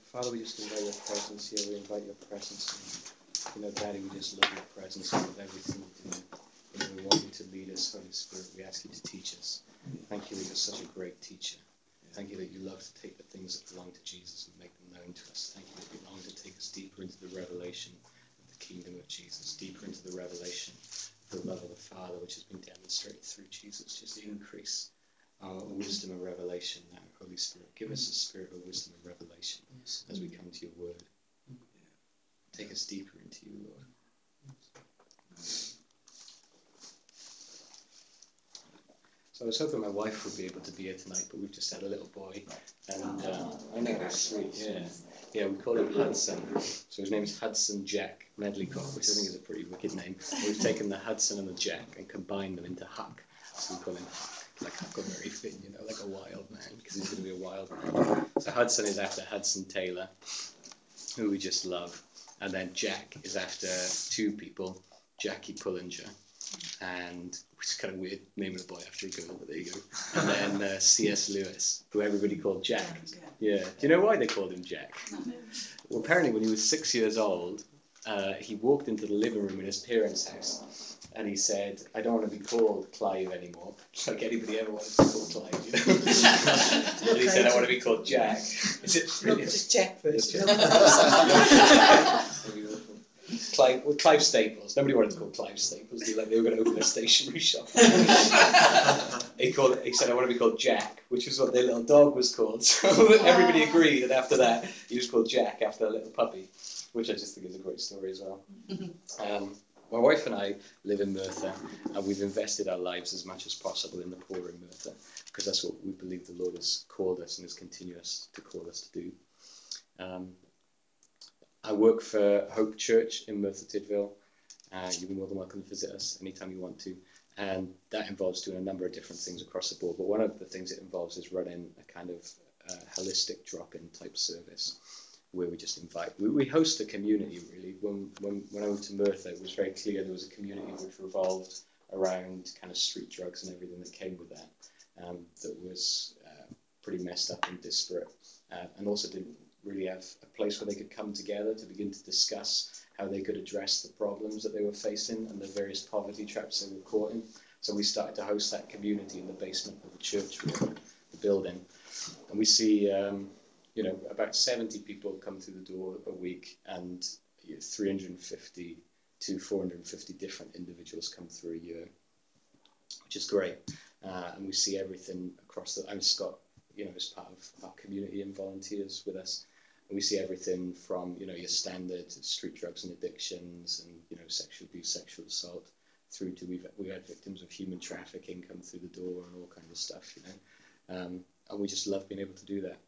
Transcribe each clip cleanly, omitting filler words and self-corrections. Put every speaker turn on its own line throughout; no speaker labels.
Father, we just invite your presence here. We invite your presence in. Daddy, we just love your presence. We love everything you do. We want you to lead us, Holy Spirit. We ask you to teach us. Thank you that you're such a great teacher. Thank you that you love to take the things that belong to Jesus and make them known to us. Thank you that you long to take us deeper into the revelation of the kingdom of Jesus, deeper into the revelation of the love of the Father, which has been demonstrated through Jesus. Just increase our wisdom and revelation now, Holy Spirit. Give us a spirit of wisdom and revelation as we come to your word. Take us deeper into you, Lord. So I was hoping my wife would be able to be here tonight, but we've just had a little boy, and I know, sweet, yeah, we call him Hudson. So his name's Hudson Jack Medleycock, which I think is a pretty wicked name. We've taken the Hudson and the Jack and combined them into Huck, so we call him Huck. Like Huckleberry Finn, like a wild man, because he's going to be a wild man. So Hudson is after Hudson Taylor, who we just love. And then Jack is after two people, Jackie Pullinger, and which is kind of weird, name of the boy after a girl, but there you go. And then C.S. Lewis, who everybody called Jack. Yeah. Do you know why they called him Jack? Well, apparently when he was 6 years old, he walked into the living room in his parents' house. And he said, I don't want to be called Clive anymore. Like anybody ever wanted to be called Clive, you know? And he said, I want to be called Jack. Is it brilliant?
Just Jack first.
Clive Staples. Nobody wanted to call Clive Staples. They were going to open a stationery shop. He said, I want to be called Jack, which is what their little dog was called. So everybody agreed, and after that, he was called Jack after a little puppy, which I just think is a great story as well. My wife and I live in Merthyr, and we've invested our lives as much as possible in the poor in Merthyr, because that's what we believe the Lord has called us and has continuous to call us to do. I work for Hope Church in Merthyr Tydfil. You'll be more than welcome to visit us anytime you want to. And that involves doing a number of different things across the board. But one of the things it involves is running a kind of holistic drop-in type service, where we just invite. We host a community, really. When I moved to Merthyr, it was very clear there was a community which revolved around kind of street drugs and everything that came with that, that was pretty messed up and disparate, and also didn't really have a place where they could come together to begin to discuss how they could address the problems that they were facing and the various poverty traps they were caught in. So we started to host that community in the basement of the church, the building, and we see about 70 people come through the door a week, and 350 to 450 different individuals come through a year, which is great. And we see everything across I'm Scott, as part of our community and volunteers with us. And we see everything from, your standard street drugs and addictions and, sexual abuse, sexual assault, through to we've had victims of human trafficking come through the door and all kinds of stuff, and we just love being able to do that.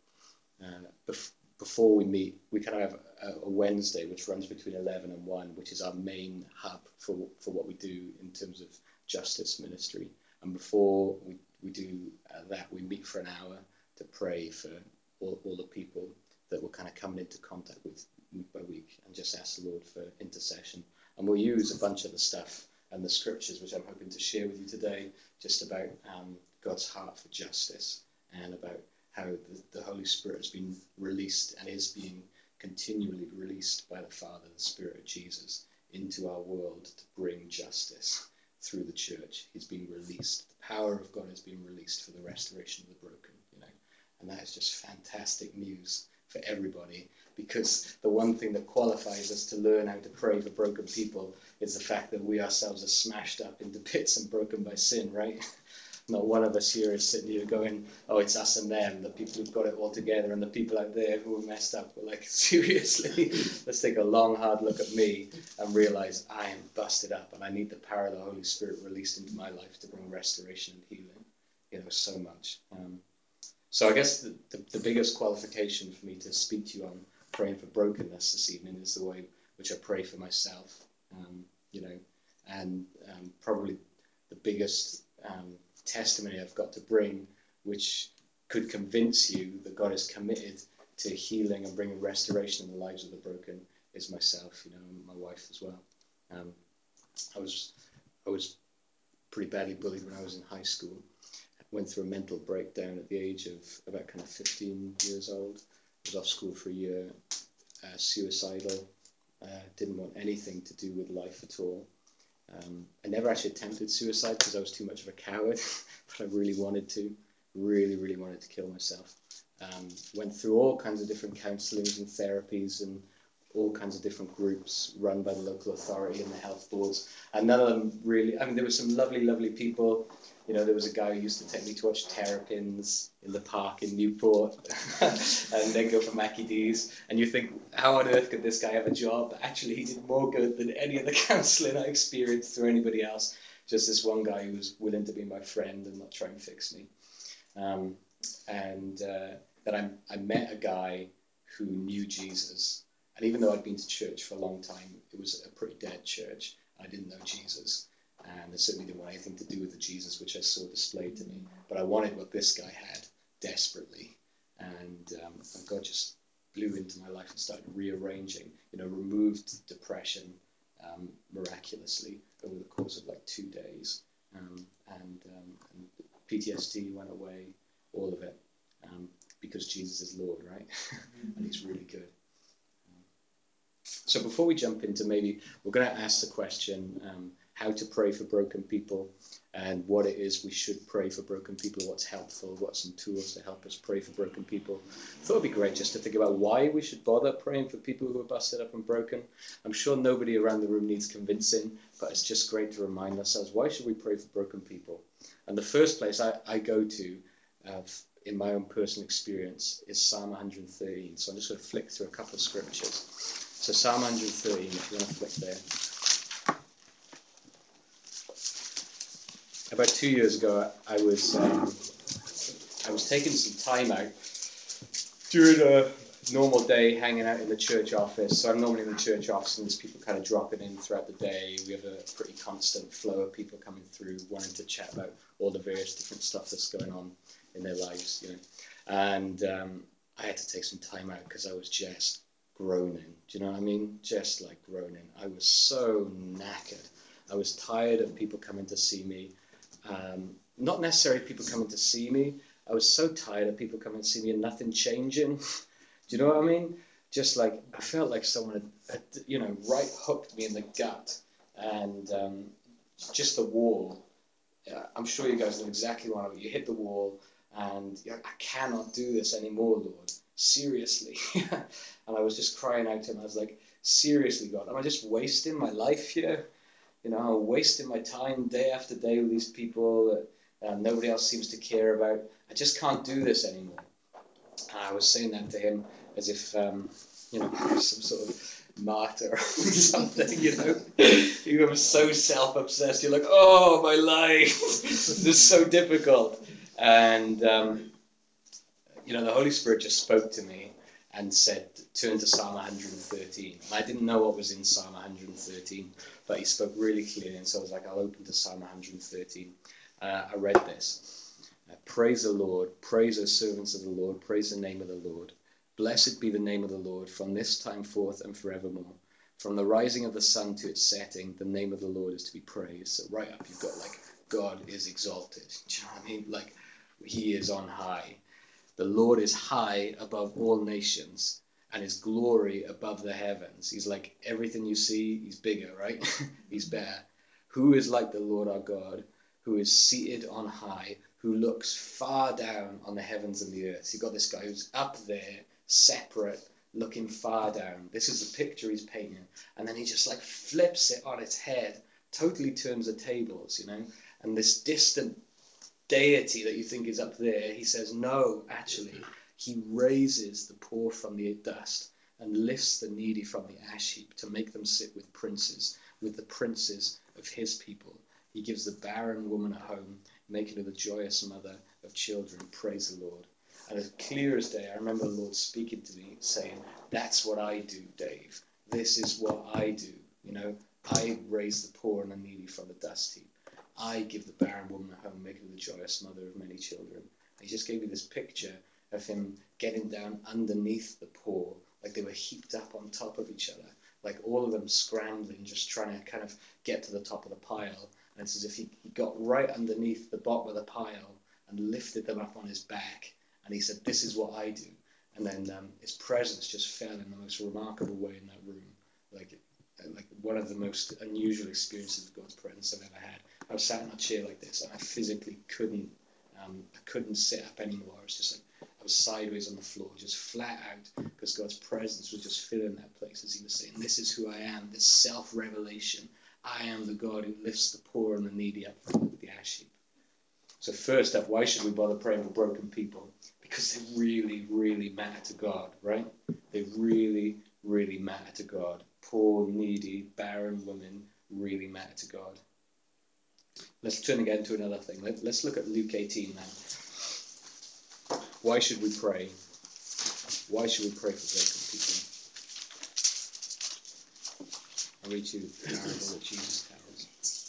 Before we meet, we kind of have a Wednesday which runs between 11 and 1, which is our main hub for what we do in terms of justice ministry. And before we do that, we meet for an hour to pray for all the people that we're kind of coming into contact with week by week, and just ask the Lord for intercession. And we'll use a bunch of the stuff and the scriptures which I'm hoping to share with you today, just about God's heart for justice, and about how the Holy Spirit has been released and is being continually released by the Father, the Spirit of Jesus, into our world to bring justice through the church. He's been released. The power of God has been released for the restoration of the broken, and that is just fantastic news for everybody, because the one thing that qualifies us to learn how to pray for broken people is the fact that we ourselves are smashed up into bits and broken by sin, right? Not one of us here is sitting here going, oh, it's us and them, the people who've got it all together, and the people out there who are messed up. We're like, seriously, let's take a long, hard look at me and realize I am busted up, and I need the power of the Holy Spirit released into my life to bring restoration and healing, so much. So I guess the biggest qualification for me to speak to you on praying for brokenness this evening is the way which I pray for myself, and probably the biggest testimony I've got to bring, which could convince you that God is committed to healing and bringing restoration in the lives of the broken, is myself, and my wife as well. I was pretty badly bullied when I was in high school. Went through a mental breakdown at the age of about kind of 15 years old, was off school for a year, suicidal, didn't want anything to do with life at all. I never actually attempted suicide because I was too much of a coward, but I really wanted to, really wanted to kill myself. Went through all kinds of different counselings and therapies and all kinds of different groups run by the local authority and the health boards. And none of them really, I mean, there were some lovely people. You know, there was a guy who used to take me to watch Terrapins in the park in Newport and then go for Mackie D's. And you think, how on earth could this guy have a job? But actually, he did more good than any of the counselling I experienced through anybody else. Just this one guy who was willing to be my friend and not try and fix me. Then I met a guy who knew Jesus. And even though I'd been to church for a long time, it was a pretty dead church. I didn't know Jesus. And I certainly didn't want anything to do with the Jesus which I saw displayed to me. But I wanted what this guy had desperately. And God just blew into my life and started rearranging, removed depression miraculously over the course of like 2 days. And PTSD went away, all of it, because Jesus is Lord, right? And he's really good. So before we jump into, maybe we're going to ask the question, how to pray for broken people and what it is we should pray for broken people, what's helpful, what are some tools to help us pray for broken people. I thought it'd be great just to think about why we should bother praying for people who are busted up and broken. I'm sure nobody around the room needs convincing, but it's just great to remind ourselves, why should we pray for broken people? And the first place I go to in my own personal experience is Psalm 113. So I'm just going to flick through a couple of scriptures. So Psalm 113, if you want to flick there. About 2 years ago, I was taking some time out during a normal day, hanging out in the church office. So I'm normally in the church office, and there's people kind of dropping in throughout the day. We have a pretty constant flow of people coming through, wanting to chat about all the various different stuff that's going on in their lives, And I had to take some time out because I was just groaning. Do you know what I mean? Just like groaning. I was so knackered. I was tired of people coming to see me. Not necessarily people coming to see me. I was so tired of people coming to see me and nothing changing. Do you know what I mean? Just like, I felt like someone had right hooked me in the gut. And just the wall. I'm sure you guys know exactly what I mean. You hit the wall and you're like, I cannot do this anymore, Lord. Seriously. And I was just crying out to him. I was like, seriously, God, am I just wasting my life here? I'm wasting my time day after day with these people that nobody else seems to care about. I just can't do this anymore. And I was saying that to him as if, some sort of martyr or something, You were so self-obsessed. You're like, oh, my life. This is so difficult. And, the Holy Spirit just spoke to me and said, turn to Psalm 113. And I didn't know what was in Psalm 113, but he spoke really clearly, and so I was like, I'll open to Psalm 113. I read this. Praise the Lord, praise the servants of the Lord, praise the name of the Lord. Blessed be the name of the Lord from this time forth and forevermore. From the rising of the sun to its setting, the name of the Lord is to be praised. So right up you've got like, God is exalted. Do you know what I mean? Like, he is on high. The Lord is high above all nations, and his glory above the heavens. He's like everything you see, he's bigger, right? He's better. Who is like the Lord our God, who is seated on high, who looks far down on the heavens and the earth? So you've got this guy who's up there, separate, looking far down. This is the picture he's painting. And then he just like flips it on its head, totally turns the tables, And this distant deity that you think is up there, he says, no, actually, he raises the poor from the dust and lifts the needy from the ash heap to make them sit with the princes of his people. He gives the barren woman a home, making her the joyous mother of children. Praise the Lord. And as clear as day, I remember the Lord speaking to me, saying, that's what I do, Dave. This is what I do. I raise the poor and the needy from the dust heap. I give the barren woman a home, making her the joyous mother of many children. He just gave me this picture of him getting down underneath the poor, like they were heaped up on top of each other, like all of them scrambling, just trying to kind of get to the top of the pile. And it's as if he got right underneath the bottom of the pile and lifted them up on his back. And he said, this is what I do. And then his presence just fell in the most remarkable way in that room. Like one of the most unusual experiences of God's presence I've ever had. I was sat in a chair like this, and I physically couldn't sit up anymore. I was just like, I was sideways on the floor, just flat out, because God's presence was just filling that place, as he was saying, this is who I am, this self-revelation. I am the God who lifts the poor and the needy up from the ash heap. So first up, why should we bother praying for broken people? Because they really, really matter to God, right? They really, really matter to God. Poor, needy, barren women really matter to God. Let's turn again to another thing. Let's look at Luke 18 now. Why should we pray? Why should we pray for broken people? I'll read you the parable that Jesus tells.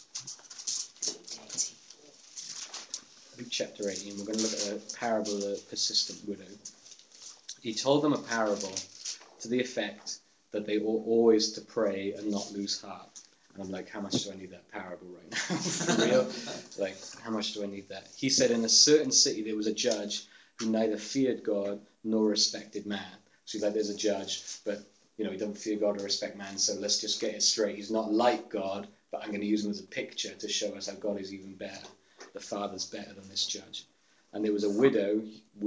Luke chapter 18, we're going to look at a parable of the persistent widow. He told them a parable to the effect that they ought always to pray and not lose heart. And I'm like, how much do I need that parable right now? For real? Like, how much do I need that? He said, in a certain city there was a judge who neither feared God nor respected man. So he's like, there's a judge, but he don't fear God or respect man, so let's just get it straight. He's not like God, but I'm going to use him as a picture to show us how God is even better. The Father's better than this judge. And there was a widow,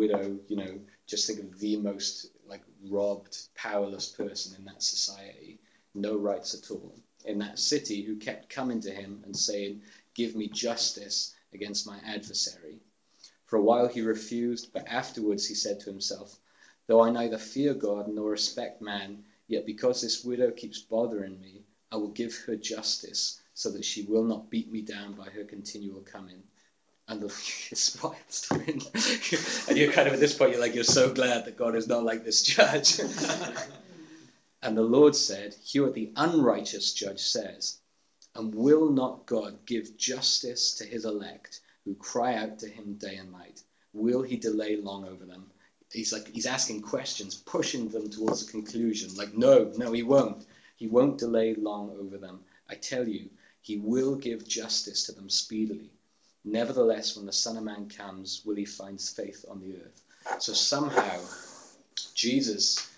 just think of the most robbed, powerless person in that society, no rights at all, in that city, who kept coming to him and saying, give me justice against my adversary. For a while he refused, but afterwards he said to himself, though I neither fear God nor respect man, yet because this widow keeps bothering me, I will give her justice so that she will not beat me down by her continual coming. And the spies win. And you're kind of at this point, you're so glad that God is not like this judge. And the Lord said, hear what the unrighteous judge says. And will not God give justice to his elect who cry out to him day and night? Will he delay long over them? He's asking questions, pushing them towards a conclusion. No, he won't. He won't delay long over them. I tell you, he will give justice to them speedily. Nevertheless, when the Son of Man comes, will he find faith on the earth? So somehow, Jesus,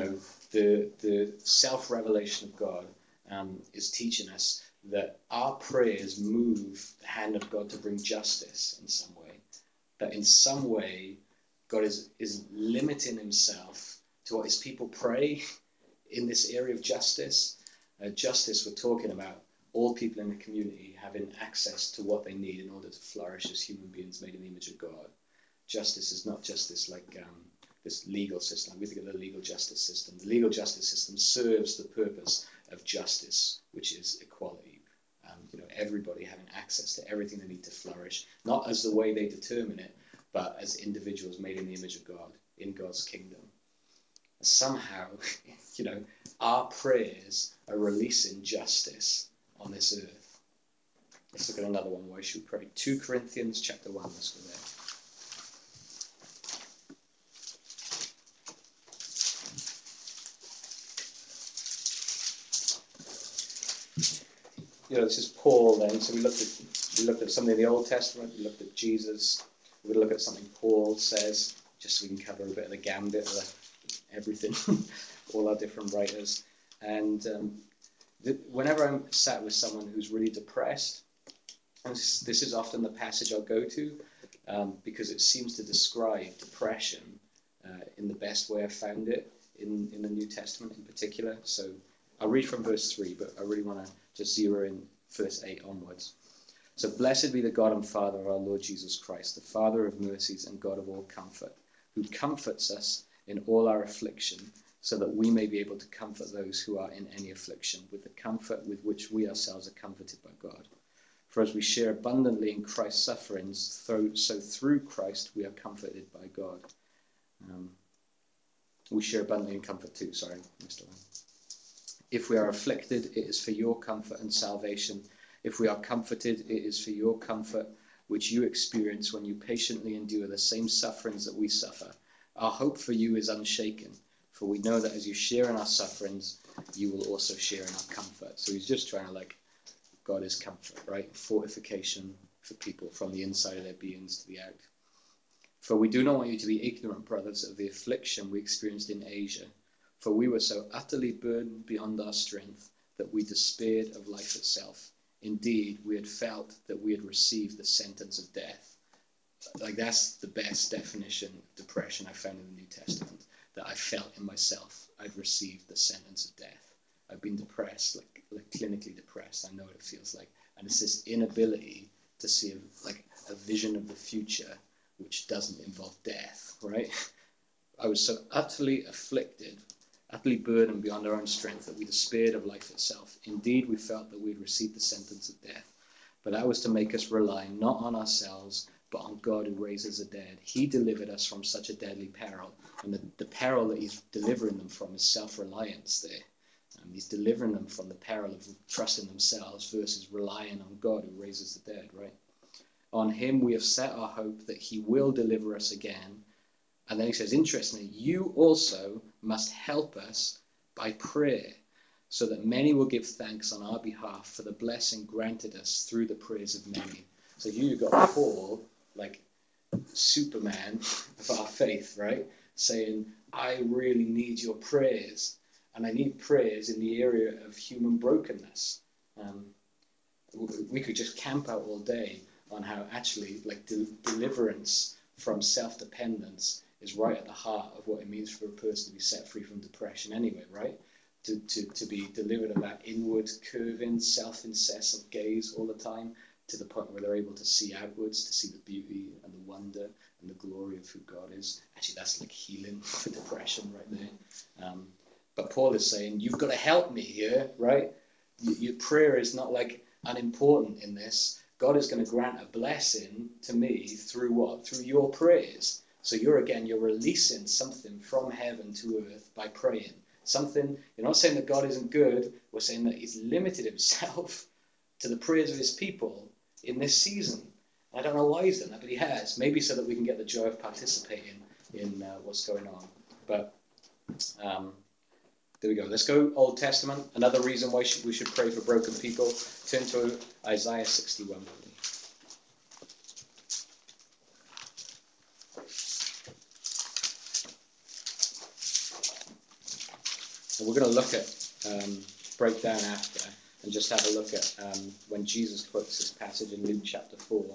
the self-revelation of God is teaching us that our prayers move the hand of God to bring justice in some way. That in some way, God is limiting himself to what his people pray in this area of justice. Justice, we're talking about all people in the community having access to what they need in order to flourish as human beings made in the image of God. Justice is not just this this legal system. We think of the legal justice system. The legal justice system serves the purpose of justice, which is equality. Everybody having access to everything they need to flourish, not as the way they determine it, but as individuals made in the image of God, in God's kingdom. Somehow, our prayers are releasing justice on this earth. Let's look at another one. Why should we pray? 2 Corinthians chapter 1. Let's go there. This is Paul then. So we looked at something in the Old Testament. We looked at Jesus. We're going to look at something Paul says, just so we can cover a bit of the gambit of everything, all our different writers. And whenever I'm sat with someone who's really depressed, and this is often the passage I'll go to, because it seems to describe depression in the best way I've found it in the New Testament in particular. So I'll read from verse 3, but I really want to just zero in verse 8 onwards. So blessed be the God and Father of our Lord Jesus Christ, the Father of mercies and God of all comfort, who comforts us in all our affliction, so that we may be able to comfort those who are in any affliction with the comfort with which we ourselves are comforted by God. For as we share abundantly in Christ's sufferings, so through Christ we are comforted by God. We share abundantly in comfort too, sorry, Mr. Lang. If we are afflicted, it is for your comfort and salvation. If we are comforted, it is for your comfort, which you experience when you patiently endure the same sufferings that we suffer. Our hope for you is unshaken, for we know that as you share in our sufferings, you will also share in our comfort. So he's just trying to God is comfort, right? Fortification for people from the inside of their beings to the out. For we do not want you to be ignorant, brothers, of the affliction we experienced in Asia. For we were so utterly burdened beyond our strength that we despaired of life itself. Indeed, we had felt that we had received the sentence of death. Like, that's the best definition of depression I found in the New Testament, that I felt in myself I'd received the sentence of death. I've been depressed, like clinically depressed. I know what it feels like. And it's this inability to see a vision of the future which doesn't involve death, right? I was so utterly afflicted, utterly burdened beyond our own strength that we despaired of life itself. Indeed, we felt that we had received the sentence of death. But that was to make us rely not on ourselves, but on God who raises the dead. He delivered us from such a deadly peril. And the peril that he's delivering them from is self-reliance there. He's delivering them from the peril of trusting themselves versus relying on God who raises the dead, right? On him we have set our hope that he will deliver us again. And then he says, interestingly, you also must help us by prayer, so that many will give thanks on our behalf for the blessing granted us through the prayers of many. So you've got Paul, like Superman of our faith, right? Saying, I really need your prayers. And I need prayers in the area of human brokenness. We could just camp out all day on how actually deliverance from self-dependence is right at the heart of what it means for a person to be set free from depression anyway, right? To be delivered of that inward curving, self-incessant gaze all the time, to the point where they're able to see outwards, to see the beauty and the wonder and the glory of who God is. Actually, that's like healing for depression right there. But Paul is saying, you've got to help me here, right? Your prayer is not like unimportant in this. God is going to grant a blessing to me through what? Through your prayers. So you're releasing something from heaven to earth by praying. Something, you're not saying that God isn't good. We're saying that he's limited himself to the prayers of his people in this season. I don't know why he's done that, but he has. Maybe so that we can get the joy of participating in what's going on. But there we go. Let's go Old Testament. Another reason why we should pray for broken people. Turn to Isaiah 61. And we're going to look at, break down after, and just have a look at when Jesus quotes this passage in Luke chapter 4.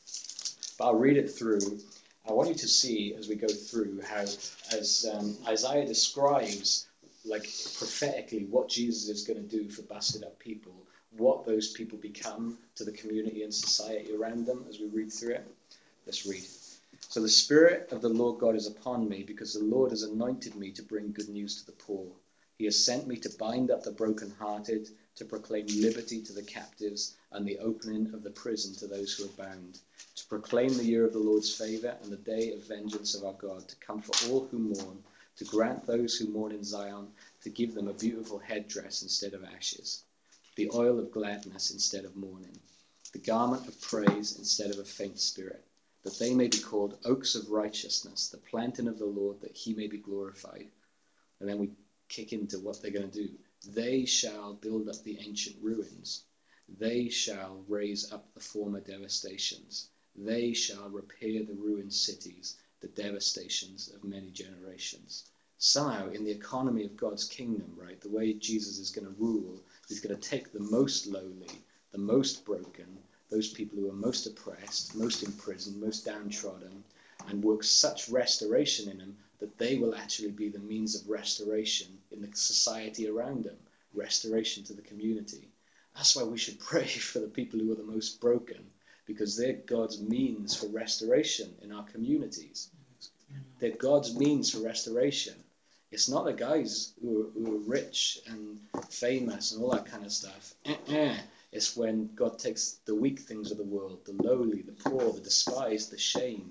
But I'll read it through. I want you to see as we go through how, as Isaiah describes prophetically what Jesus is going to do for busted up people, what those people become to the community and society around them as we read through it. Let's read. So the Spirit of the Lord God is upon me, because the Lord has anointed me to bring good news to the poor. He has sent me to bind up the brokenhearted, to proclaim liberty to the captives, and the opening of the prison to those who are bound, to proclaim the year of the Lord's favour and the day of vengeance of our God, to comfort all who mourn, to grant those who mourn in Zion, to give them a beautiful headdress instead of ashes, the oil of gladness instead of mourning, the garment of praise instead of a faint spirit, that they may be called oaks of righteousness, the planting of the Lord, that he may be glorified. And then we kick into what they're going to do. They shall build up the ancient ruins. They shall raise up the former devastations. They shall repair the ruined cities, the devastations of many generations. Somehow, in the economy of God's kingdom, right, the way Jesus is going to rule, he's going to take the most lowly, the most broken, those people who are most oppressed, most imprisoned, most downtrodden, and work such restoration in them that they will actually be the means of restoration in the society around them, restoration to the community. That's why we should pray for the people who are the most broken, because they're God's means for restoration in our communities. They're God's means for restoration. It's not the guys who are rich and famous and all that kind of stuff. It's when God takes the weak things of the world, the lowly, the poor, the despised, the shame,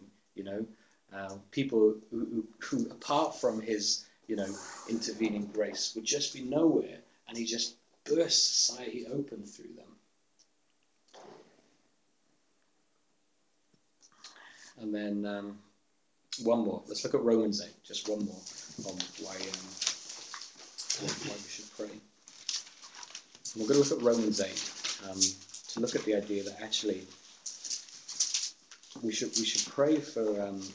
people who apart from his, intervening grace would just be nowhere, and he just bursts society open through them. And then one more. Let's look at Romans 8. Just one more on why we should pray. And we're going to look at Romans 8 to look at the idea that actually we should pray for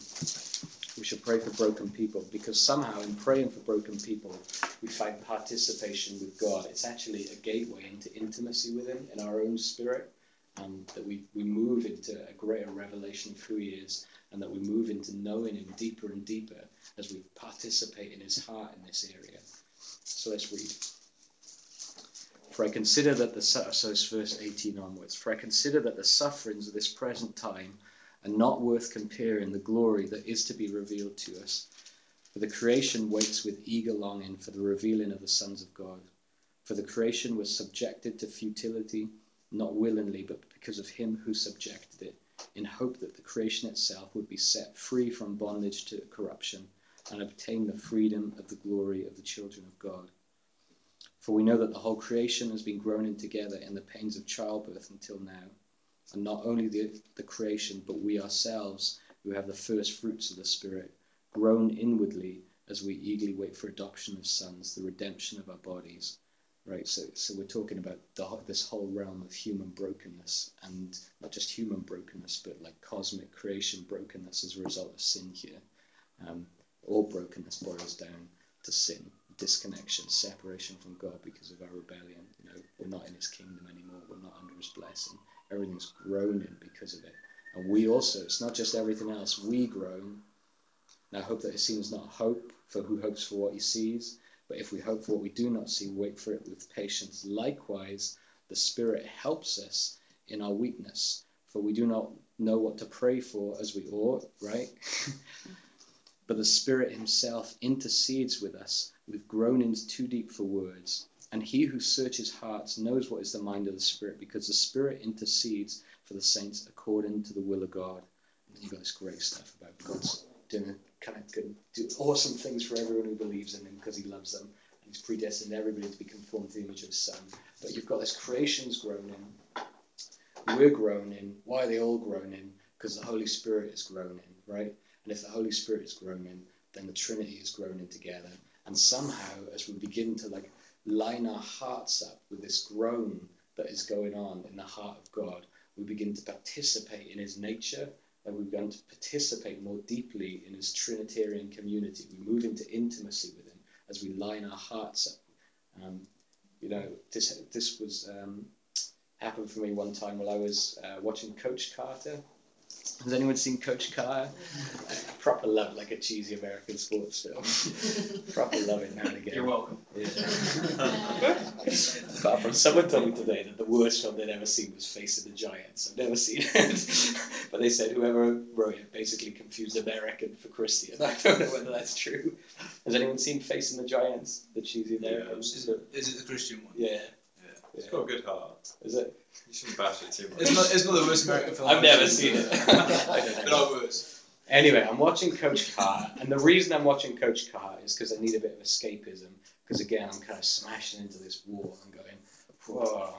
broken people, because somehow in praying for broken people we find participation with God. It's actually a gateway into intimacy with Him in our own spirit, that we move into a greater revelation of who He is, and that we move into knowing Him deeper and deeper as we participate in His heart in this area. So let's read. For I consider that so it's verse 18 onwards. For I consider that the sufferings of this present time are not worth comparing the glory that is to be revealed to us. For the creation waits with eager longing for the revealing of the sons of God. For the creation was subjected to futility, not willingly, but because of Him who subjected it, in hope that the creation itself would be set free from bondage to corruption and obtain the freedom of the glory of the children of God. For we know that the whole creation has been groaning together in the pains of childbirth until now. And not only the creation, but we ourselves, who have the first fruits of the Spirit, groan inwardly as we eagerly wait for adoption of sons, the redemption of our bodies. Right, so we're talking about this whole realm of human brokenness, and not just human brokenness, but like cosmic creation brokenness as a result of sin here. All brokenness boils down to sin, disconnection, separation from God because of our rebellion. We're not in His kingdom anymore. We're not under His blessing. Everything's groaning because of it. And we also, it's not just everything else, we groan. Now hope that is seen as not hope, for who hopes for what he sees? But if we hope for what we do not see, wait for it with patience. Likewise, the Spirit helps us in our weakness, for we do not know what to pray for as we ought, right? But the Spirit Himself intercedes with us with groanings too deep for words. And He who searches hearts knows what is the mind of the Spirit, because the Spirit intercedes for the saints according to the will of God. And then you've got this great stuff about God's doing do awesome things for everyone who believes in Him because He loves them. And He's predestined everybody to be conformed to the image of His Son. But you've got this creation's groaning. We're groaning. Why are they all groaning? Because the Holy Spirit is groaning, right? And if the Holy Spirit is groaning, then the Trinity is groaning together. And somehow, as we begin to line our hearts up with this groan that is going on in the heart of God, we begin to participate in His nature, and we begin to participate more deeply in His Trinitarian community. We move into intimacy with Him as we line our hearts up. This was happened for me one time while I was watching Coach Carter. Has anyone seen Coach Carter? Proper love, like a cheesy American sports film. Proper love it now and again.
You're welcome.
Yeah. Apart from someone told me today that the worst film they'd ever seen was Facing the Giants. I've never seen it, but they said whoever wrote it basically confused American for Christian. I don't know whether that's true. Has anyone seen Facing the Giants? The cheesy American.
Yeah. Is it the Christian one?
Yeah.
It's got a good heart.
Is it?
You shouldn't bash it too much.
It's not the worst American film
I've never seen it.
But I was.
Anyway, I'm watching Coach Carter, and the reason I'm watching Coach Carter is because I need a bit of escapism. Because again, I'm kind of smashing into this wall and going, whoa,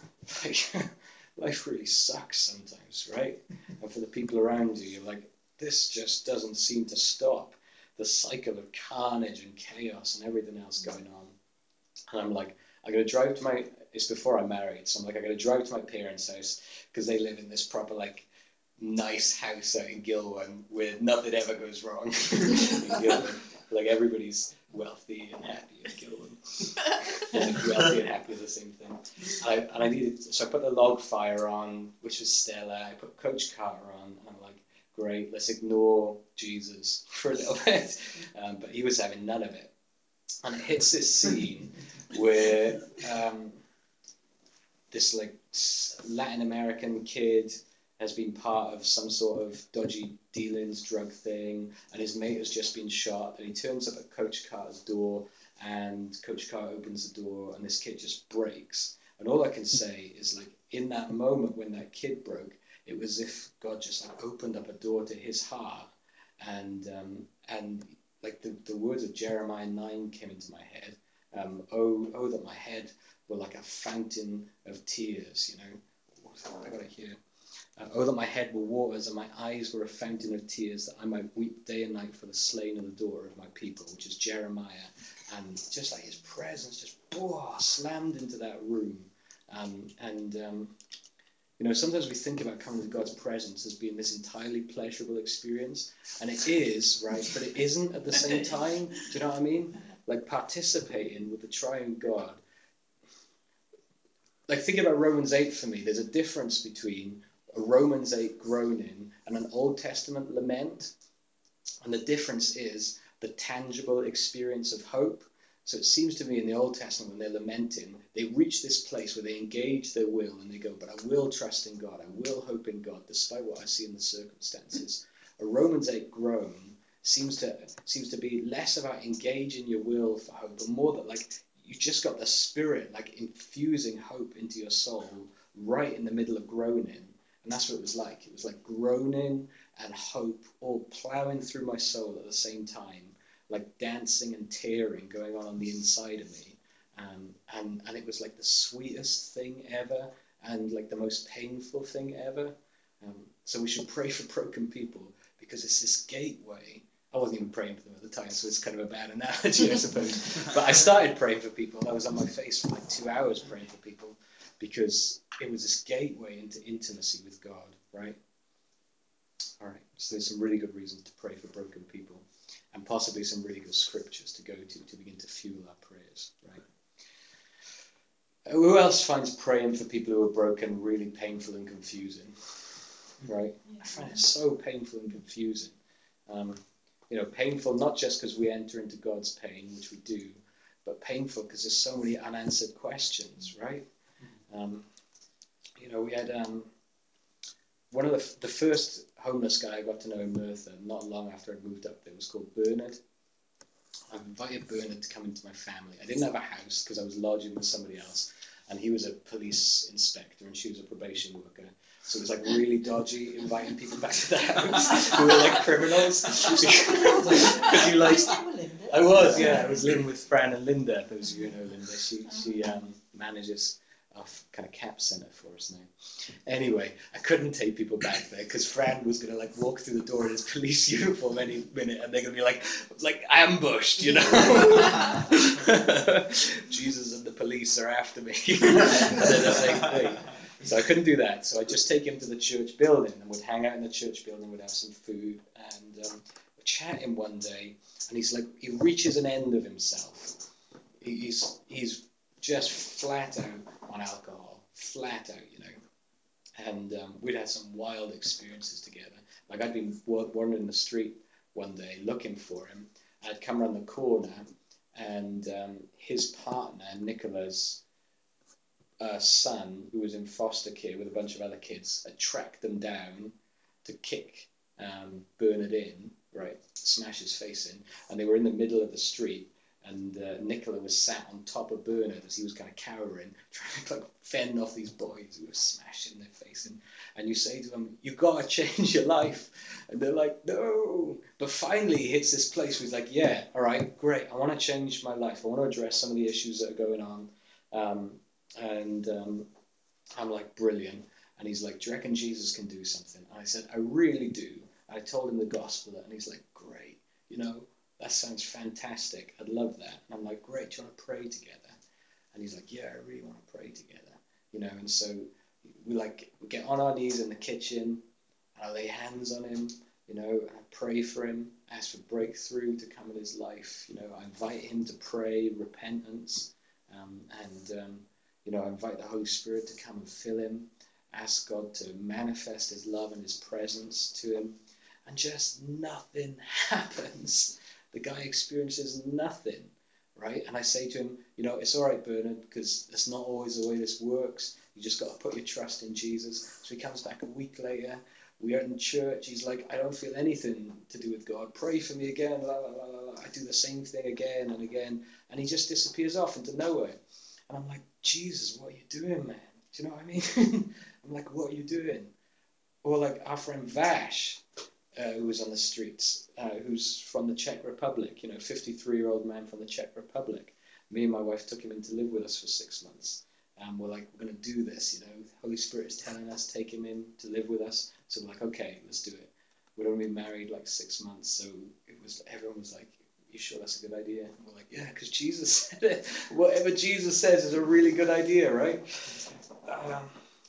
life really sucks sometimes, right? And for the people around you, you're like, this just doesn't seem to stop. The cycle of carnage and chaos and everything else going on. And I'm like, I gotta drive to it's before I'm married, so I'm like, I gotta drive to my parents' house because they live in this proper nice house out in Gilwyn where nothing ever goes wrong. In Gilwyn. Like everybody's wealthy and happy in Gilwyn. Wealthy and happy are the same thing. And I needed, so I put the log fire on, which was Stella. I put Coach Carter on, and I'm like, great, let's ignore Jesus for a little bit. But he was having none of it. And it hits this scene where this Latin American kid has been part of some sort of dodgy dealings, drug thing, and his mate has just been shot, and he turns up at Coach Carter's door, and Coach Carter opens the door, and this kid just breaks. And all I can say is, in that moment when that kid broke, it was as if God just opened up a door to his heart, and the words of Jeremiah 9 came into my head. Oh, that my head were like a fountain of tears, What have I got it here? Oh, that my head were waters and my eyes were a fountain of tears, that I might weep day and night for the slain of the daughter of my people, which is Jeremiah. And just his presence just slammed into that room. Sometimes we think about coming to God's presence as being this entirely pleasurable experience, and it is, right? But it isn't at the same time. Do you know what I mean? Like participating with the triune God. Like think about Romans 8 for me. There's a difference between a Romans 8 groaning and an Old Testament lament. And the difference is the tangible experience of hope. So it seems to me in the Old Testament when they're lamenting, they reach this place where they engage their will and they go, but I will trust in God. I will hope in God despite what I see in the circumstances. A Romans 8 groan seems to be less about engaging your will for hope and more that like you just got the Spirit like infusing hope into your soul right in the middle of groaning. And that's what it was like. It was like groaning and hope all plowing through my soul at the same time, like dancing and tearing going on the inside of me. And it was like the sweetest thing ever and like the most painful thing ever. So we should pray for broken people because it's this gateway. I wasn't even praying for them at the time, so it's kind of a bad analogy, I suppose. But I started praying for people. I was on my face for like 2 hours praying for people because it was this gateway into intimacy with God, right? All right, so there's some really good reasons to pray for broken people and possibly some really good scriptures to go to begin to fuel our prayers, right? Who else finds praying for people who are broken really painful and confusing, right? I find it so painful and confusing. Painful not just because we enter into God's pain, which we do, but painful because there's so many unanswered questions, right? We had one of the first homeless guy I got to know in Merthyr, not long after I'd moved up there, was called Bernard. I invited Bernard to come into my family. I didn't have a house because I was lodging with somebody else, and he was a police inspector and she was a probation worker. So it was like really dodgy inviting people back to the house who were like criminals. Because you like, I was living with Fran and Linda. Those of you who know Linda, she manages a kind of CAP centre for us now. Anyway, I couldn't take people back there because Fran was gonna like walk through the door in his police uniform any minute, and they're gonna be like ambushed, Jesus and the police are after me. And they're the same thing. So I couldn't do that. So I just take him to the church building and would hang out in the church building, would have some food, and we're chatting one day, and he's like, he reaches an end of himself. He's just flat out on alcohol, flat out, And we'd had some wild experiences together. Like I'd been wandering the street one day looking for him. I'd come around the corner, and his partner, Nicola's son, who was in foster care with a bunch of other kids, had tracked them down to kick Bernard in, right, smash his face in, and they were in the middle of the street. And Nicola was sat on top of Bernard as he was kind of cowering, trying to like fend off these boys who were smashing their face in. And you say to them, "You've got to change your life," and they're like, "No." But finally, he hits this place where he's like, "Yeah, all right, great. I want to change my life. I want to address some of the issues that are going on." I'm like, "Brilliant." And he's like, "Do you reckon Jesus can do something?" And I said, "I really do." I told him the gospel, and he's like, "Great, that sounds fantastic. I'd love that." And I'm like, "Great, do you want to pray together?" And he's like, "Yeah, I really want to pray together." And so we get on our knees in the kitchen, and I lay hands on him, and I pray for him, ask for breakthrough to come in his life. I invite him to pray repentance, I invite the Holy Spirit to come and fill him, ask God to manifest his love and his presence to him, and just nothing happens. The guy experiences nothing, right? And I say to him, it's all right, Bernard, because that's not always the way this works. You just got to put your trust in Jesus. So he comes back a week later. We are in church. He's like, "I don't feel anything to do with God. Pray for me again." La, la, la, la, la. I do the same thing again and again. And he just disappears off into nowhere. And I'm like, "Jesus, what are you doing, man?" Do you know what I mean? I'm like, "What are you doing?" Or like our friend Vash, who was on the streets, who's from the Czech Republic, 53-year-old man from the Czech Republic. Me and my wife took him in to live with us for 6 months. And we're like, "We're going to do this, The Holy Spirit is telling us, take him in to live with us." So we're like, "Okay, let's do it." We'd only been married like 6 months, so everyone was like, "You sure that's a good idea?" And we're like, "Yeah, because Jesus said it." Whatever Jesus says is a really good idea, right?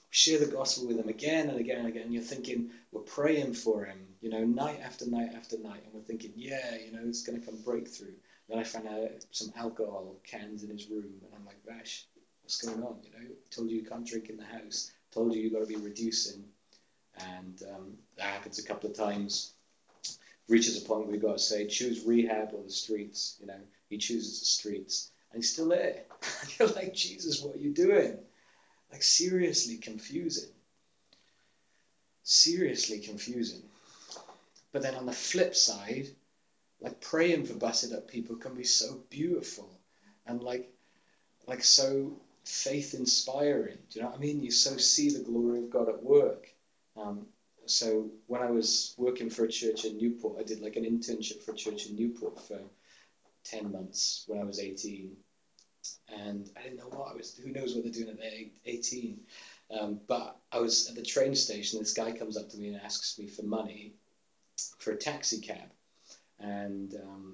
share the gospel with him again and again and again. And you're thinking, we're praying for him, night after night after night. And we're thinking, yeah, it's going to come breakthrough. Then I found out some alcohol cans in his room. And I'm like, Vash, what's going on? Told you can't drink in the house. Told you got to be reducing. And that happens a couple of times. Reaches a point where we've got to say, choose rehab or the streets. He chooses the streets. And he's still there. You're like, Jesus, what are you doing? Like, seriously confusing. Seriously confusing. But then on the flip side, like, praying for busted up people can be so beautiful and like so faith inspiring. Do you know what I mean? You so see the glory of God at work. So when I was working for a church in Newport, I did like an internship for a church in Newport for 10 months when I was 18. And I didn't know what I was, who knows what they're doing at 18. But I was at the train station. This guy comes up to me and asks me for money for a taxi cab. And,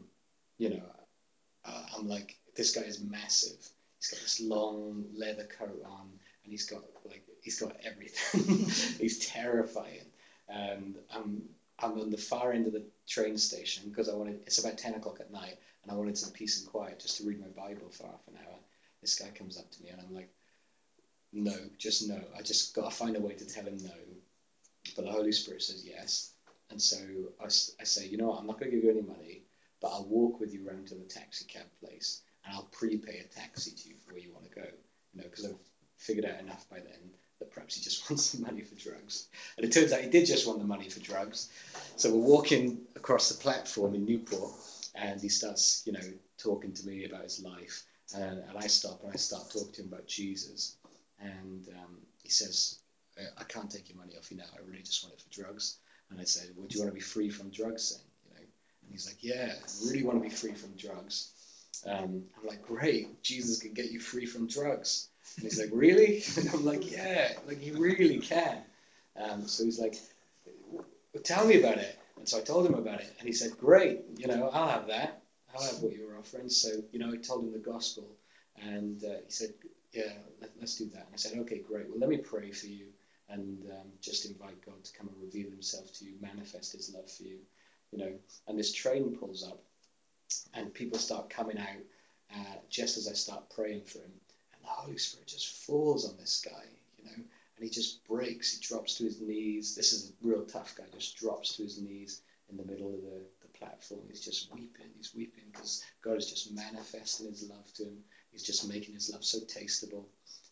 I'm like, this guy is massive. He's got this long leather coat on, and he's got everything. He's terrifying. And I'm on the far end of the train station because it's about 10 o'clock at night, and I wanted some peace and quiet just to read my Bible for half an hour. This guy comes up to me, and I'm like, no, just no. I just got to find a way to tell him no. But the Holy Spirit says yes. And so I say, you know what, I'm not going to give you any money, but I'll walk with you around to the taxi cab place, and I'll prepay a taxi to you for where you want to go. Because I've figured out enough by then that perhaps he just wants the money for drugs. And it turns out he did just want the money for drugs. So we're walking across the platform in Newport, and he starts, talking to me about his life. And I stop and I start talking to him about Jesus. And he says, I can't take your money off you now. I really just want it for drugs. And I said, well, do you want to be free from drugs then? And he's like, yeah, I really want to be free from drugs. I'm like, great, Jesus can get you free from drugs. And he's like, really? And I'm like, yeah, like he really can. So he's like, well, tell me about it. And so I told him about it. And he said, great, I'll have that. I'll have what you're offering. So, I told him the gospel. And he said, yeah, let's do that. And I said, okay, great. Well, let me pray for you and just invite God to come and reveal himself to you, manifest his love for you, And this train pulls up and people start coming out just as I start praying for him. And the Holy Spirit just falls on this guy, and he just breaks. He drops to his knees. This is a real tough guy, just drops to his knees in the middle of the platform. He's just weeping. He's weeping because God is just manifesting his love to him. He's just making his love so tasteable.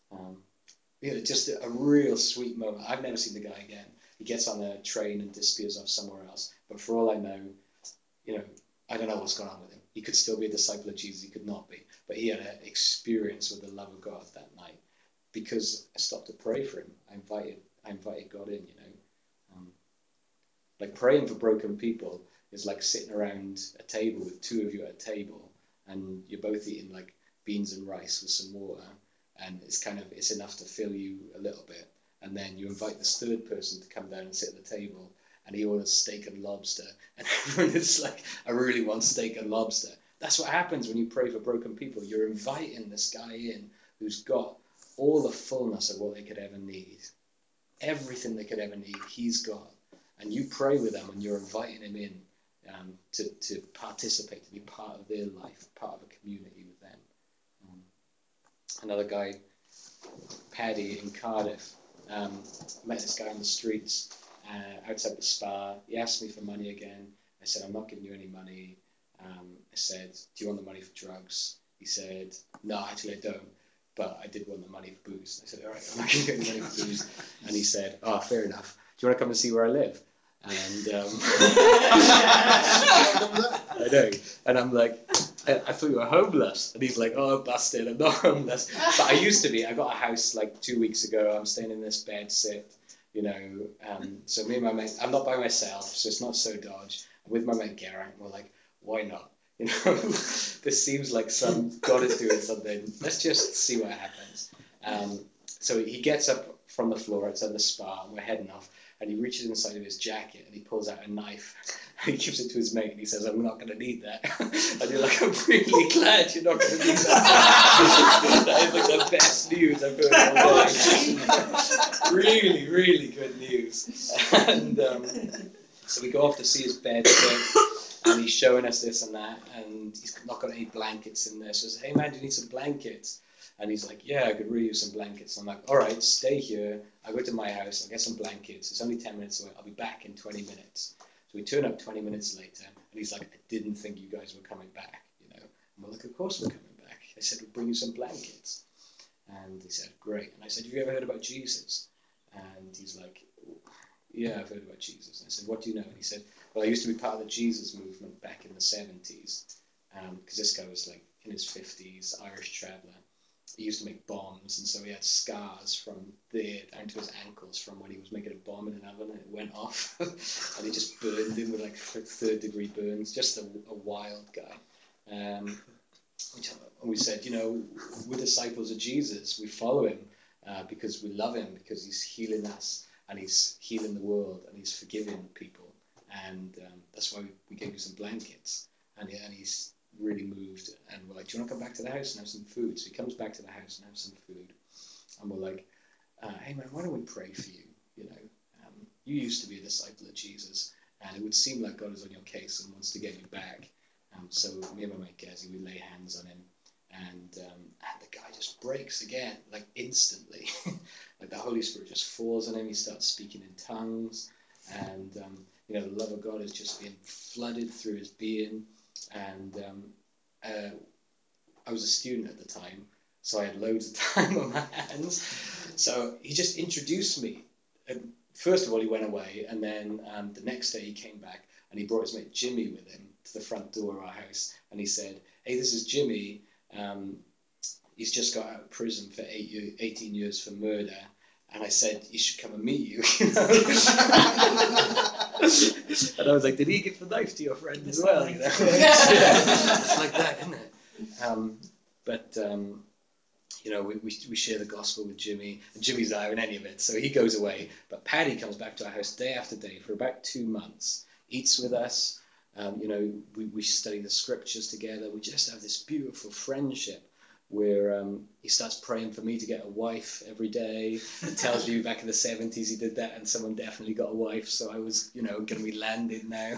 Just a real sweet moment. I've never seen the guy again. He gets on a train and disappears off somewhere else. But for all I know, I don't know what's going on with him. He could still be a disciple of Jesus. He could not be. But he had an experience with the love of God that night because I stopped to pray for him. I invited God in, like praying for broken people is like sitting around a table with two of you at a table and you're both eating like beans and rice with some water, and it's enough to fill you a little bit, and then you invite this third person to come down and sit at the table, and he orders steak and lobster, and everyone is like, I really want steak and lobster. That's what happens when you pray for broken people. You're inviting this guy in who's got all the fullness of what they could ever need. Everything they could ever need, he's got. And you pray with them and you're inviting him in to participate, to be part of their life, part of a community with them. Another guy, Paddy in Cardiff, met this guy on the streets outside the spa. He asked me for money again. I said, I'm not giving you any money. I said, do you want the money for drugs? He said, no, actually I don't, but I did want the money for booze. I said, all right, I'm not giving you any money for booze. And he said, oh, fair enough. Do you want to come and see where I live? And I know. And I'm like, I thought you were homeless. And he's like, oh, busted, I'm not homeless. But I used to be. I got a house like 2 weeks ago. I'm staying in this bed sit, So me and my mate, I'm not by myself, so it's not so dodge. I'm with my mate Garrett, and we're like, why not? This seems like God is doing something. Let's just see what happens. So he gets up from the floor outside the spa, and we're heading off. And he reaches inside of his jacket and he pulls out a knife and he gives it to his mate and he says, I'm not going to need that. And you're like, I'm really glad you're not going to need that. That is like the best news I've heard all day. really, really good news. And so we go off to see his bed, and he's showing us this and that, and he's not got any blankets in there. So I said, hey man, do you need some blankets? And he's like, yeah, I could really use some blankets. And I'm like, all right, stay here. I'll go to my house, I'll get some blankets. It's only 10 minutes away. I'll be back in 20 minutes. So we turn up 20 minutes later, and he's like, I didn't think you guys were coming back, you know. And we're like, of course we're coming back. I said, we'll bring you some blankets. And he said, great. And I said, have you ever heard about Jesus? And he's like, yeah, I've heard about Jesus. And I said, what do you know? And he said, well, I used to be part of the Jesus movement back in the 70s, because this guy was like in his 50s, Irish traveller. He used to make bombs, and so he had scars from there down to his ankles from when he was making a bomb in an oven and it went off. And it just burned him with like 3rd-degree burns. Just a wild guy. And we said, you know, we're disciples of Jesus. We follow him because we love him, because he's healing us and he's healing the world and he's forgiving people. And that's why we gave you some blankets. And he's really moved, and we're like, do you want to come back to the house and have some food? So he comes back to the house and have some food, and we're like, hey man, why don't we pray for you? You know, you used to be a disciple of Jesus, and it would seem like God is on your case and wants to get you back. So me and my mate Gazzy, we lay hands on him, and the guy just breaks again, like instantly. Like the Holy Spirit just falls on him. He starts speaking in tongues, and you know, the love of God is just being flooded through his being. And I was a student at the time, so I had loads of time on my hands. So he just introduced me. First of all, he went away, and then the next day he came back, and he brought his mate Jimmy with him to the front door of our house, and he said, hey, this is Jimmy. He's just got out of prison for 18 years for murder. And I said, he should come and meet you, you know. And I was like, did he give the knife to your friend as well? You know? It's like that, isn't it? You know, we share the gospel with Jimmy, and Jimmy's not having any of it, so he goes away. But Paddy comes back to our house day after day for about 2 months, eats with us. You know, we study the scriptures together. We just have this beautiful friendship, where he starts praying for me to get a wife every day. He tells me back in the 70s he did that and someone definitely got a wife, so I was, you know, going to be landed now.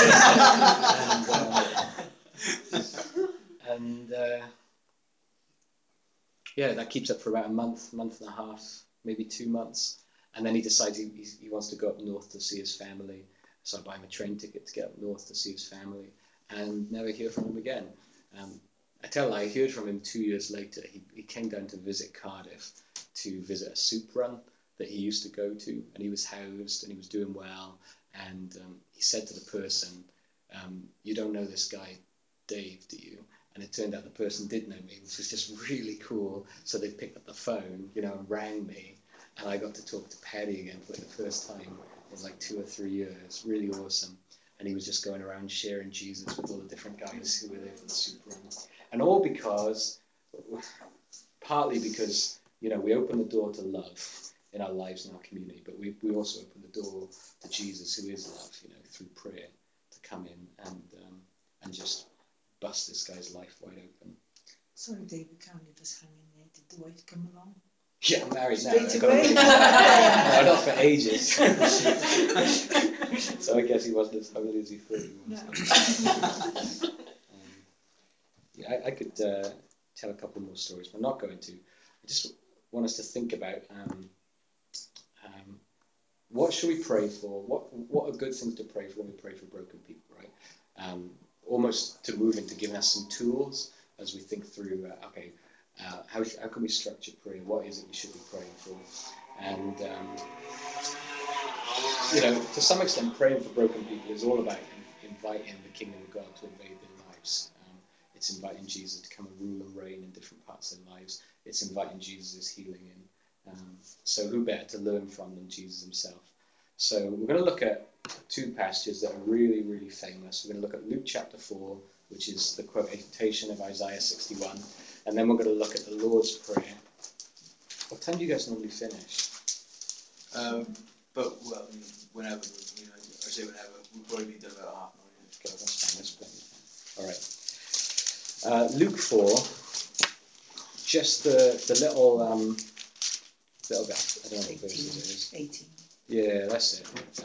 Yeah, that keeps up for about a month and a half, maybe 2 months. And then he decides he wants to go up north to see his family. So I buy him a train ticket to get up north to see his family, and never hear from him again. I heard from him 2 years later. He came down to visit Cardiff to visit a soup run that he used to go to, and he was housed and he was doing well. And he said to the person, you don't know this guy, Dave, do you? And it turned out the person did know me, which was just really cool. So they picked up the phone, you know, and rang me, and I got to talk to Paddy again for the first time in like 2 or 3 years. Really awesome. And he was just going around sharing Jesus with all the different guys who were there for the soup run. And all partly because, you know, we open the door to love in our lives and our community, but we also open the door to Jesus, who is love, you know, through prayer, to come in and just bust this guy's life wide open.
Sorry, Dave, we can't leave us hanging there. Did the wife come along?
Yeah, I'm married now.
Straight away?
No, not for ages. So I guess he wasn't as holy as he thought he was. No. I could tell a couple more stories, but I'm not going to. I just want us to think about what should we pray for? What are good things to pray for when we pray for broken people, right? Almost to move into giving us some tools as we think through, how can we structure prayer? What is it we should be praying for? And, you know, to some extent, praying for broken people is all about inviting the kingdom of God to invade their lives. It's inviting Jesus to come and rule and reign in different parts of their lives. It's inviting Jesus' healing in. So who better to learn from than Jesus himself? So we're going to look at 2 passages that are really, really famous. We're going to look at Luke chapter 4, which is the quotation of Isaiah 61. And then we're going to look at the Lord's Prayer. What time do you guys normally finish?
Whenever, you know, I say whenever, we'll probably be done about half an hour.
Okay, that's fine. All right. Luke 4, just the little little bit. I don't know what verses it is.
18.
Yeah, that's it.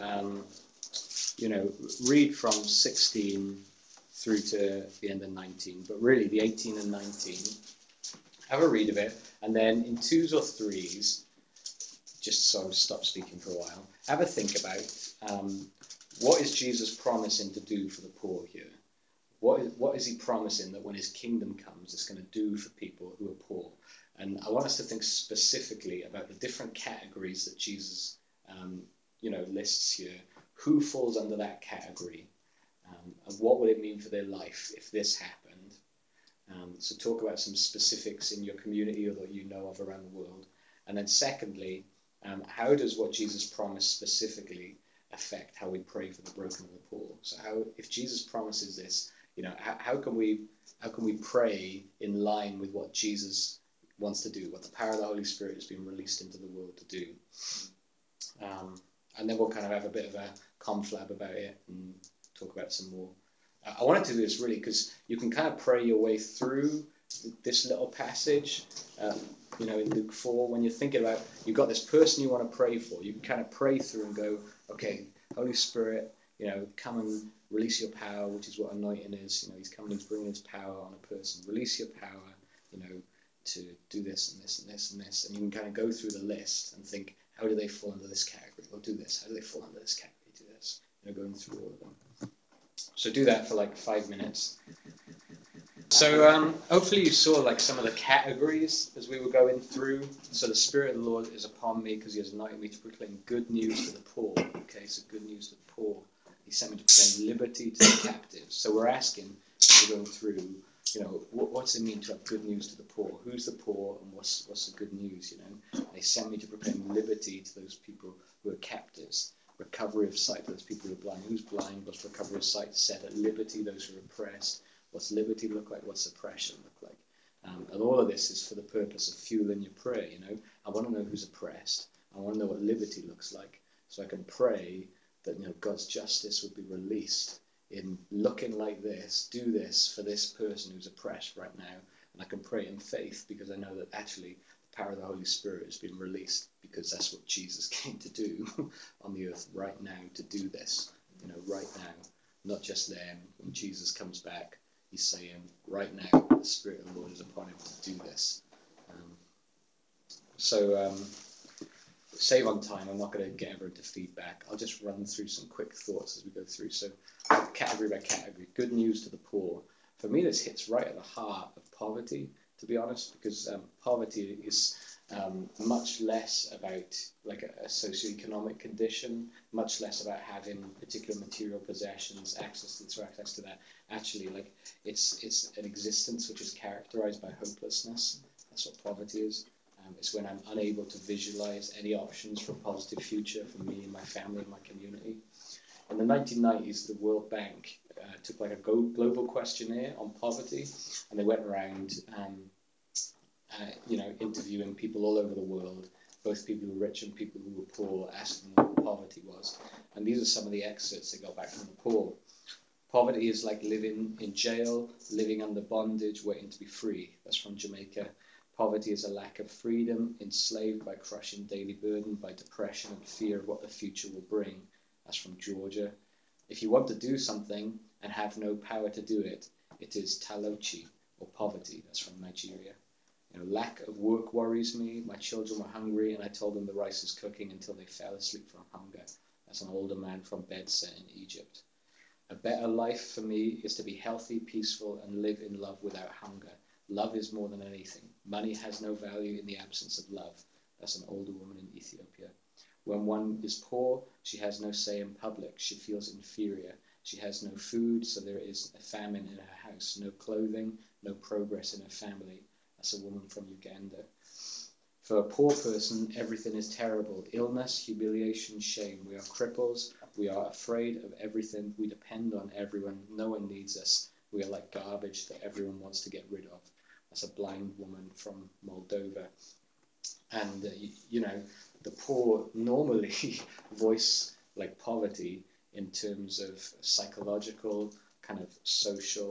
Read from 16 through to the end of 19, but really the 18 and 19, have a read of it, and then in 2s or 3s, just so stop speaking for a while, have a think about what is Jesus promising to do for the poor here? What is he promising that when his kingdom comes, it's going to do for people who are poor? And I want us to think specifically about the different categories that Jesus, lists here. Who falls under that category? And what would it mean for their life if this happened? So talk about some specifics in your community or that you know of around the world. And then secondly, how does what Jesus promised specifically affect how we pray for the broken and the poor? So if Jesus promises this, how can we pray in line with what Jesus wants to do, what the power of the Holy Spirit has been released into the world to do? And then we'll kind of have a bit of a conflab about it and talk about some more. I wanted to do this really because you can kind of pray your way through this little passage. In Luke 4, when you're thinking about, you've got this person you want to pray for, you can kind of pray through and go, okay, Holy Spirit, come and release your power, which is what anointing is. He's coming, he's bringing his power on a person. Release your power, to do this and this and this and this. And you can kind of go through the list and think, how do they fall under this category? Or do this. How do they fall under this category? Do this. Going through all of them. So do that for like 5 minutes. So hopefully you saw like some of the categories as we were going through. So the Spirit of the Lord is upon me because he has anointed me to proclaim good news to the poor. Okay, so good news to the poor. He sent me to proclaim liberty to the captives. So we're asking, we're going through, what's it mean to have good news to the poor? Who's the poor and what's the good news, They sent me to proclaim liberty to those people who are captives. Recovery of sight to those people who are blind. Who's blind? What's recovery of sight? Set at liberty those who are oppressed. What's liberty look like? What's oppression look like? And all of this is for the purpose of fueling your prayer, I want to know who's oppressed. I want to know what liberty looks like so I can pray that, God's justice would be released in looking like this, do this for this person who's oppressed right now. And I can pray in faith because I know that actually the power of the Holy Spirit has been released because that's what Jesus came to do on the earth right now, to do this, right now, not just then. When Jesus comes back, he's saying, right now, the Spirit of the Lord is upon him to do this. Save on time. I'm not going to get everyone to feedback. I'll just run through some quick thoughts as we go through. So category by category. Good news to the poor. For me, this hits right at the heart of poverty, to be honest, because poverty is much less about like a socioeconomic condition, much less about having particular material possessions, access to that. Actually, like it's an existence which is characterized by hopelessness. That's what poverty is. It's when I'm unable to visualize any options for a positive future for me and my family and my community. In the 1990s, the World Bank took like a global questionnaire on poverty, and they went around interviewing people all over the world, both people who were rich and people who were poor, asking them what poverty was. And these are some of the excerpts they got back from the poor. Poverty is like living in jail, living under bondage, waiting to be free. That's from Jamaica. Poverty is a lack of freedom, enslaved by crushing daily burden, by depression and fear of what the future will bring. That's from Georgia. If you want to do something and have no power to do it, it is talochi, or poverty. That's from Nigeria. Lack of work worries me. My children were hungry, and I told them the rice is cooking until they fell asleep from hunger. That's an older man from Bedset in Egypt. A better life for me is to be healthy, peaceful, and live in love without hunger. Love is more than anything. Money has no value in the absence of love. That's an older woman in Ethiopia. When one is poor, she has no say in public. She feels inferior. She has no food, so there is a famine in her house. No clothing, no progress in her family. That's a woman from Uganda. For a poor person, everything is terrible. Illness, humiliation, shame. We are cripples. We are afraid of everything. We depend on everyone. No one needs us. We are like garbage that everyone wants to get rid of. That's a blind woman from Moldova. And, the poor normally voice like poverty in terms of psychological, kind of social,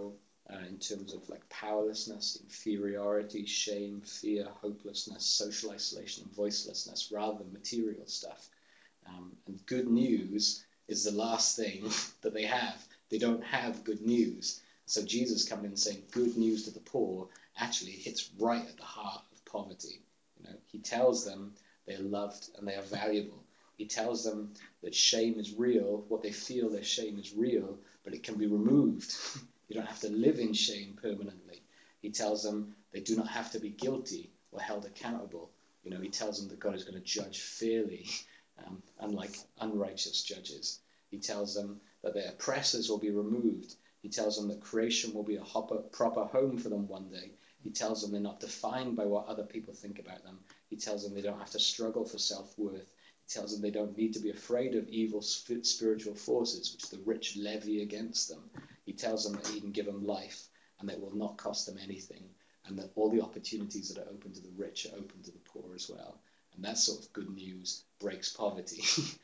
in terms of like powerlessness, inferiority, shame, fear, hopelessness, social isolation, and voicelessness, rather than material stuff. And good news is the last thing that they have. They don't have good news. So Jesus coming in and saying good news to the poor actually hits right at the heart of poverty. He tells them they're loved and they are valuable. He tells them that shame is real. What they feel, their shame is real, but it can be removed. You don't have to live in shame permanently. He tells them they do not have to be guilty or held accountable. He tells them that God is going to judge fairly, unlike unrighteous judges. He tells them that their oppressors will be removed. He tells them that creation will be a proper home for them one day. He tells them they're not defined by what other people think about them. He tells them they don't have to struggle for self-worth. He tells them they don't need to be afraid of evil spiritual forces, which the rich levy against them. He tells them that he can give them life and that it will not cost them anything, and that all the opportunities that are open to the rich are open to the poor as well. And that sort of good news breaks poverty.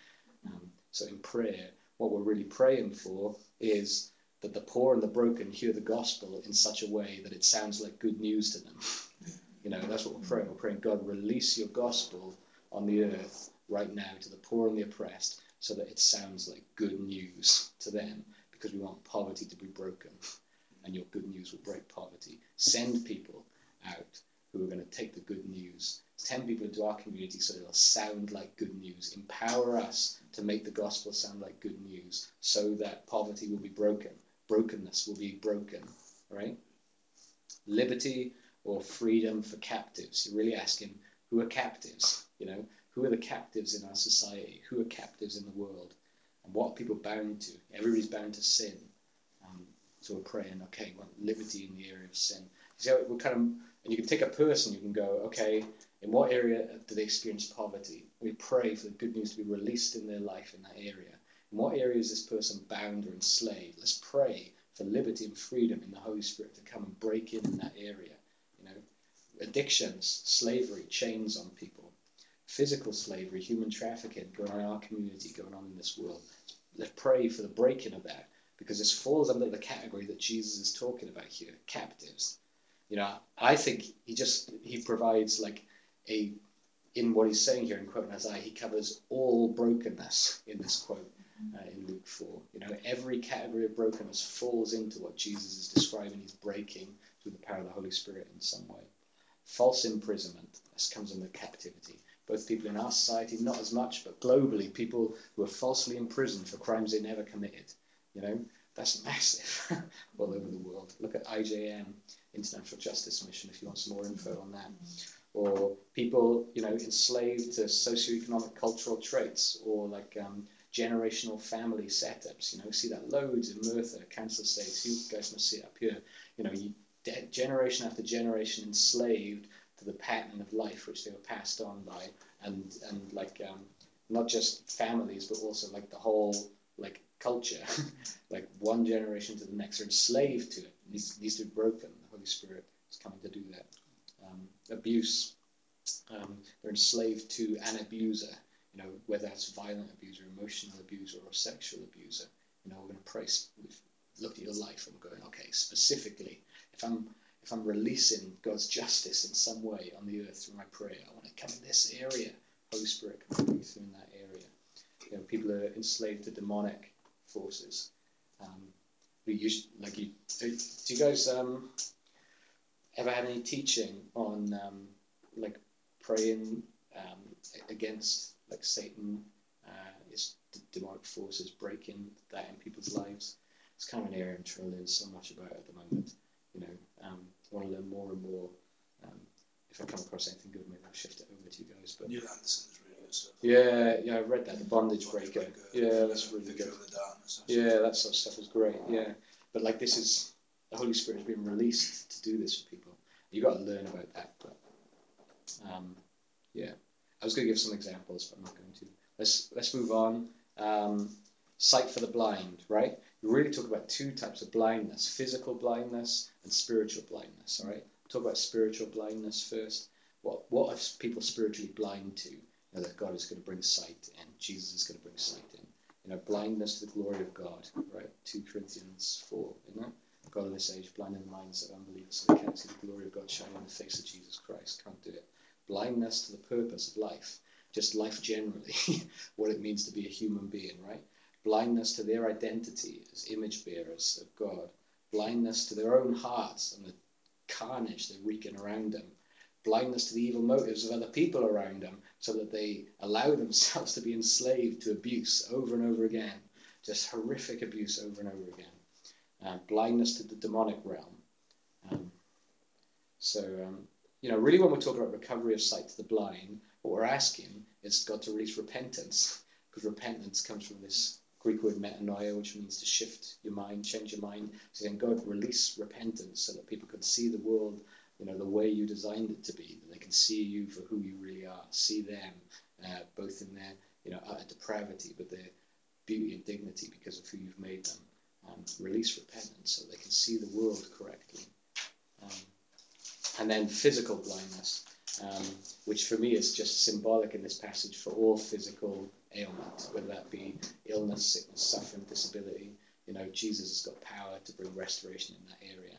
So in prayer, what we're really praying for is that the poor and the broken hear the gospel in such a way that it sounds like good news to them. That's what we're praying. We're praying, God, release your gospel on the earth right now to the poor and the oppressed so that it sounds like good news to them, because we want poverty to be broken, and your good news will break poverty. Send people out who are going to take the good news. Send people into our community so it'll sound like good news. Empower us to make the gospel sound like good news so that poverty will be broken. Brokenness will be broken, right? Liberty or freedom for captives. You're really asking, who are captives? Who are the captives in our society? Who are captives in the world? And what are people bound to? Everybody's bound to sin. So we're praying, okay, we want liberty in the area of sin. So we're and you can take a person, you can go, okay, in what area do they experience poverty? We pray for the good news to be released in their life in that area. In what area is this person bound or enslaved? Let's pray for liberty and freedom in the Holy Spirit to come and break in that area. Addictions, slavery, chains on people, physical slavery, human trafficking going on in our community, going on in this world. Let's pray for the breaking of that, because this falls under the category that Jesus is talking about here, captives. I think he provides in what he's saying here in quoting Isaiah, he covers all brokenness in this quote in Luke 4. Every category of brokenness falls into what Jesus is describing. He's breaking through the power of the Holy Spirit in some way. False imprisonment, this comes under captivity. Both people in our society, not as much, but globally, people who are falsely imprisoned for crimes they never committed. That's massive all over the world. Look at IJM, International Justice Mission, if you want some more info on that. Or people, enslaved to socioeconomic cultural traits, or generational family setups. We see that loads in Merthyr, Council Estates. You guys must see it up here. Generation after generation enslaved to the pattern of life which they were passed on by, and not just families, but also the whole culture, one generation to the next are enslaved to it. It needs to be broken. The Holy Spirit is coming to do that. Abuse, they're enslaved to an abuser, whether that's violent abuser, emotional abuser, or sexual abuser. We're going to pray. We've looked at your life and we're going, okay, specifically, if I'm releasing God's justice in some way on the earth through my prayer, I want to come in this area. Holy Spirit can break through in that area. People are enslaved to demonic forces. Do you guys ever had any teaching on praying against Satan, his demonic forces, breaking that in people's lives? It's kind of an area I'm trying to learn so much about at the moment. I want to learn more and more. If I come across anything good, maybe I'll shift it over to you guys. But
Neil Anderson's really good stuff.
Yeah, I read that, The Bondage Breaker. Yeah, that's really good.
The darkness,
yeah, that sort of stuff is great. Yeah, but this is the Holy Spirit has been released to do this for people. You've got to learn about that. But yeah, I was going to give some examples, but I'm not going to. Let's move on. Sight for the blind, right? We really talk about two types of blindness: physical blindness and spiritual blindness. All right, talk about spiritual blindness first. What are people spiritually blind to? That God is going to bring sight in. Jesus is going to bring sight in. Blindness to the glory of God, right? 2 Corinthians 4, isn't it? God of this age, blinding the minds of unbelievers so they can't see the glory of God shining in the face of Jesus Christ. Can't do it. Blindness to the purpose of life, just life generally, what it means to be a human being, right? Blindness to their identity as image bearers of God. Blindness to their own hearts and the carnage they're wreaking around them. Blindness to the evil motives of other people around them so that they allow themselves to be enslaved to abuse over and over again. Just horrific abuse over and over again. Blindness to the demonic realm. Really when we're talking about recovery of sight to the blind, what we're asking is God to release repentance, because repentance comes from this Greek word metanoia, which means to shift your mind, change your mind. So then God, release repentance so that people can see the world, the way you designed it to be, that they can see you for who you really are, see them, both in their, utter depravity, but their beauty and dignity because of who you've made them. Release repentance so they can see the world correctly. And then physical blindness, which for me is just symbolic in this passage for all physical ailment, whether that be illness, sickness, suffering, disability. Jesus has got power to bring restoration in that area.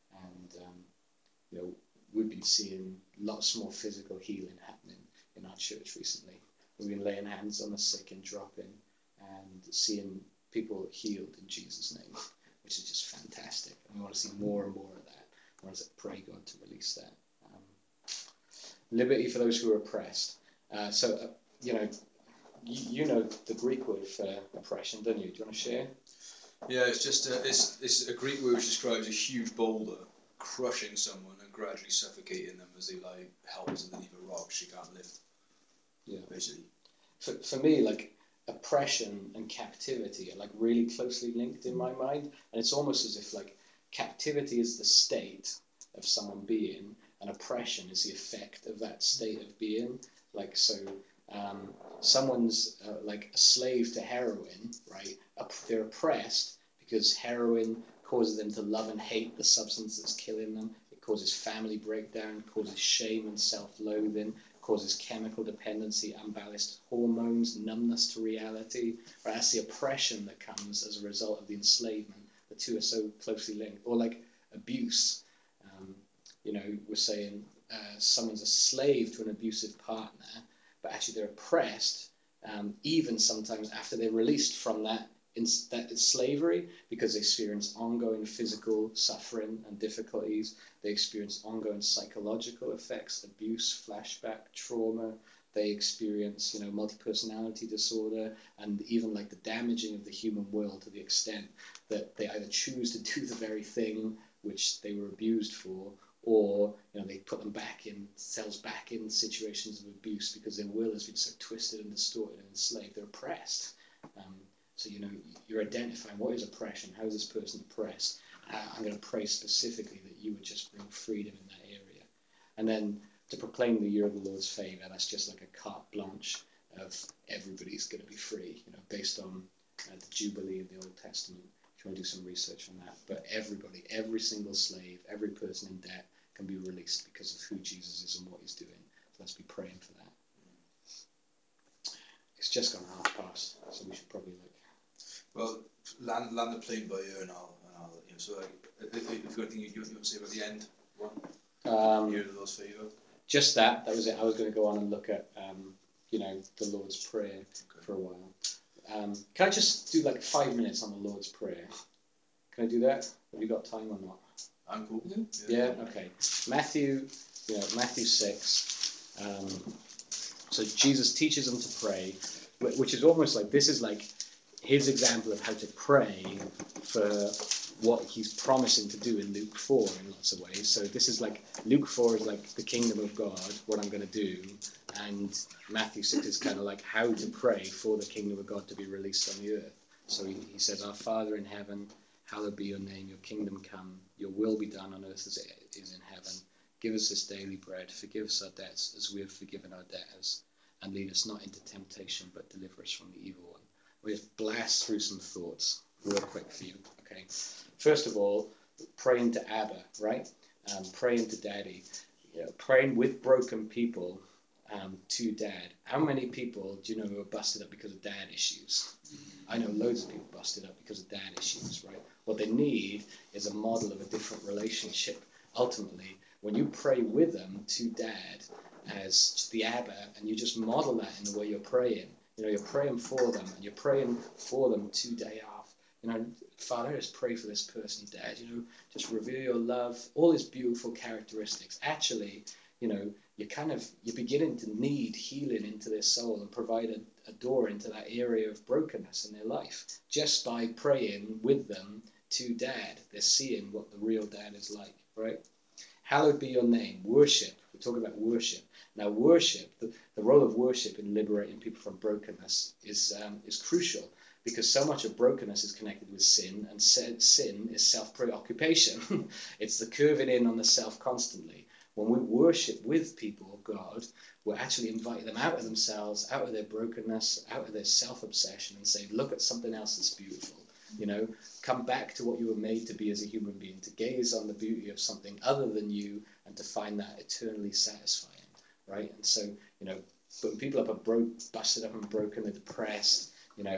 And, we've been seeing lots more physical healing happening in our church recently. We've been laying hands on the sick and dropping and seeing people healed in Jesus' name, which is just fantastic. And we want to see more and more of that. I want to pray God to release that. Liberty for those who are oppressed. You know the Greek word for oppression, don't you? Do you want to share?
Yeah, it's just it's a Greek word which describes a huge boulder crushing someone and gradually suffocating them as they lie helpless underneath a rock she can't lift.
Yeah.
Basically.
For me, like, oppression and captivity are like really closely linked in my mind, and it's almost as if like captivity is the state of someone being, and oppression is the effect of that state of being. Like, so someone's like a slave to heroin, right? They're oppressed because heroin causes them to love and hate the substance that's killing them. It causes family breakdown, causes shame and self-loathing, causes chemical dependency, unbalanced hormones, numbness to reality. Right? That's the oppression that comes as a result of the enslavement. The two are so closely linked. Or like abuse. We're saying someone's a slave to an abusive partner, but actually they're oppressed, even sometimes after they're released from that slavery, because they experience ongoing physical suffering and difficulties. They experience ongoing psychological effects, abuse, flashback, trauma. They experience, multi-personality disorder, and even like the damaging of the human will to the extent that they either choose to do the very thing which they were abused for, or they put themselves back in situations of abuse because their will has been so twisted and distorted and enslaved. They're oppressed. So you're identifying what is oppression, how is this person oppressed. I'm going to pray specifically that you would just bring freedom in that area. And then to proclaim the year of the Lord's favour, that's just like a carte blanche of everybody's going to be free, based on the Jubilee of the Old Testament. If you want to do some research on that. But everybody, every single slave, every person in debt can be released because of who Jesus is and what he's doing. So let's be praying for that. It's just gone 1:30, so we should probably
Well, land the plane by ear and I'll so if you've got anything you want to say about the end one, year of the Lord's favour.
Just that was it. I was going to go on and look at the Lord's Prayer for a while. Can I just do like 5 minutes on the Lord's Prayer? Can I do that? Have you got time or not?
I'm cool.
Yeah. Okay. Matthew 6. So Jesus teaches them to pray, which is almost like, this is like his example of how to pray for what he's promising to do in Luke 4 in lots of ways. So this is like, Luke 4 is like the kingdom of God, what I'm going to do, and Matthew 6 is kind of like how to pray for the kingdom of God to be released on the earth. So he says, Our Father in heaven, hallowed be your name, your kingdom come, your will be done on earth as it is in heaven. Give us this daily bread, forgive us our debts as we have forgiven our debtors, and lead us not into temptation, but deliver us from the evil one. We just blast through some thoughts real quick for you, okay? First of all, praying to Abba, right? Praying to Daddy, praying with broken people to Dad. How many people do you know who are busted up because of dad issues? I know loads of people busted up because of dad issues, right? What they need is a model of a different relationship. Ultimately, when you pray with them to Dad as the Abba, and you just model that in the way you're praying, you're praying for them, and you're praying for them to day off. Father, I just pray for this person, Dad. Just reveal your love, all these beautiful characteristics. Actually, you're beginning to need healing into their soul and provide a door into that area of brokenness in their life just by praying with them to Dad. They're seeing what the real Dad is like, right? Hallowed be your name. Worship. We're talking about worship. Now, worship, the role of worship in liberating people from brokenness is crucial, because so much of brokenness is connected with sin, and sin is self-preoccupation. It's the curving in on the self constantly. When we worship with people, God, we're actually inviting them out of themselves, out of their brokenness, out of their self-obsession, and say, look at something else that's beautiful. Come back to what you were made to be as a human being, to gaze on the beauty of something other than you, and to find that eternally satisfying, right? And so, when people are busted up and broken, they're depressed,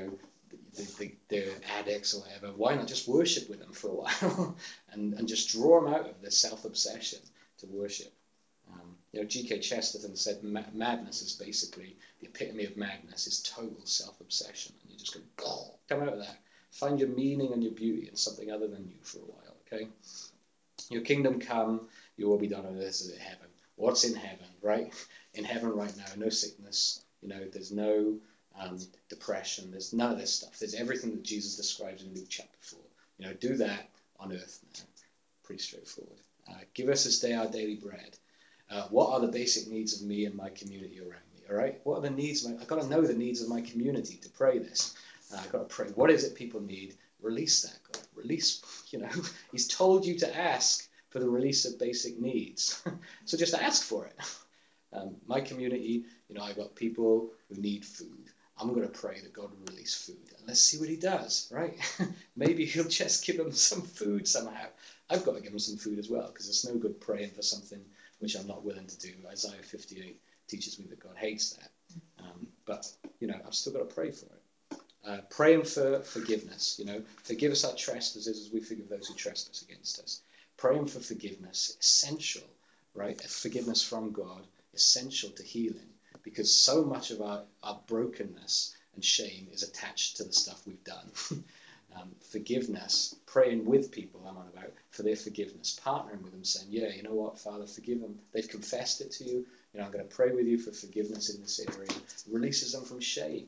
they're addicts or whatever, why not just worship with them for a while and just draw them out of their self-obsession to worship? G.K. Chesterton said madness is basically, the epitome of madness is total self-obsession. And you just go, come out of that. Find your meaning and your beauty in something other than you for a while, okay? Your kingdom come, your will be done on earth as in heaven. What's in heaven, right? In heaven right now, no sickness, there's no depression, there's none of this stuff. There's everything that Jesus describes in Luke chapter 4. Do that on earth now. Pretty straightforward. Give us this day our daily bread. What are the basic needs of me and my community around me, all right? What are the needs? I've got to know the needs of my community to pray this. I've got to pray. What is it people need? Release that, God. Release, He's told you to ask for the release of basic needs. So just ask for it. My community, I've got people who need food. I'm going to pray that God will release food. And let's see what he does, right? Maybe he'll just give them some food somehow. I've got to give them some food as well, because it's no good praying for something which I'm not willing to do. Isaiah 58 teaches me that God hates that. But I've still got to pray for it. Praying for forgiveness, forgive us our trespasses as we forgive those who trespass against us. Praying for forgiveness, essential, right? Forgiveness from God, essential to healing, because so much of our brokenness and shame is attached to the stuff we've done. Forgiveness, praying with people, I'm on about, for their forgiveness, partnering with them, saying, yeah, you know what, Father, forgive them. They've confessed it to you. I'm going to pray with you for forgiveness in this area. Releases them from shame,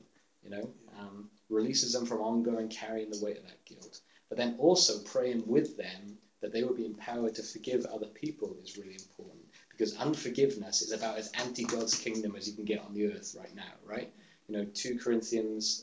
releases them from ongoing carrying the weight of that guilt. But then also praying with them that they will be empowered to forgive other people is really important, because unforgiveness is about as anti-God's kingdom as you can get on the earth right now, right? 2 Corinthians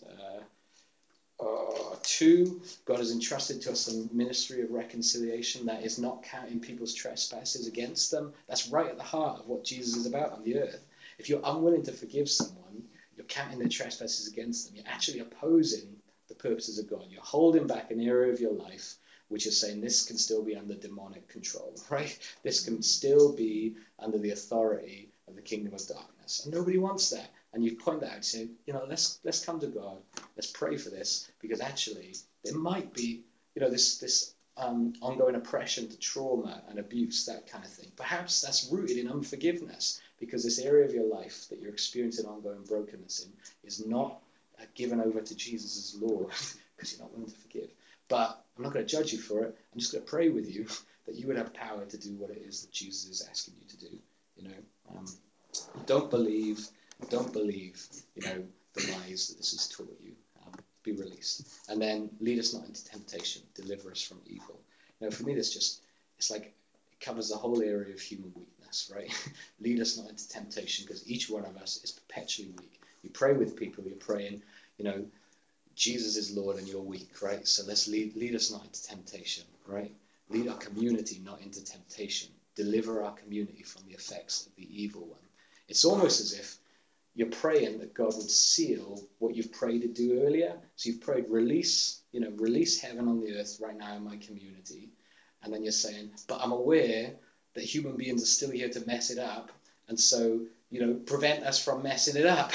2, God has entrusted to us the ministry of reconciliation, that is not counting people's trespasses against them. That's right at the heart of what Jesus is about on the earth. If you're unwilling to forgive someone, you're counting their trespasses against them. You're actually opposing the purposes of God. You're holding back an area of your life which is saying this can still be under demonic control, right? This can still be under the authority of the kingdom of darkness. And nobody wants that. And you point that out and say, let's come to God. Let's pray for this, because actually there might be, this ongoing oppression to trauma and abuse, that kind of thing. Perhaps that's rooted in unforgiveness, because this area of your life that you're experiencing ongoing brokenness in is not given over to Jesus as Lord, because you're not willing to forgive. But I'm not going to judge you for it. I'm just going to pray with you that you would have power to do what it is that Jesus is asking you to do. Don't believe, the lies that this has taught you. Be released. And then lead us not into temptation. Deliver us from evil. For me, it's like it covers the whole area of human weakness, right? Lead us not into temptation, because each one of us is perpetually weak. You pray with people, you're praying, Jesus is Lord and you're weak, right? So let's lead us not into temptation, right? Lead our community not into temptation. Deliver our community from the effects of the evil one. It's almost as if you're praying that God would seal what you've prayed to do earlier. So you've prayed release heaven on the earth right now in my community. And then you're saying, but I'm aware that human beings are still here to mess it up. And so, prevent us from messing it up,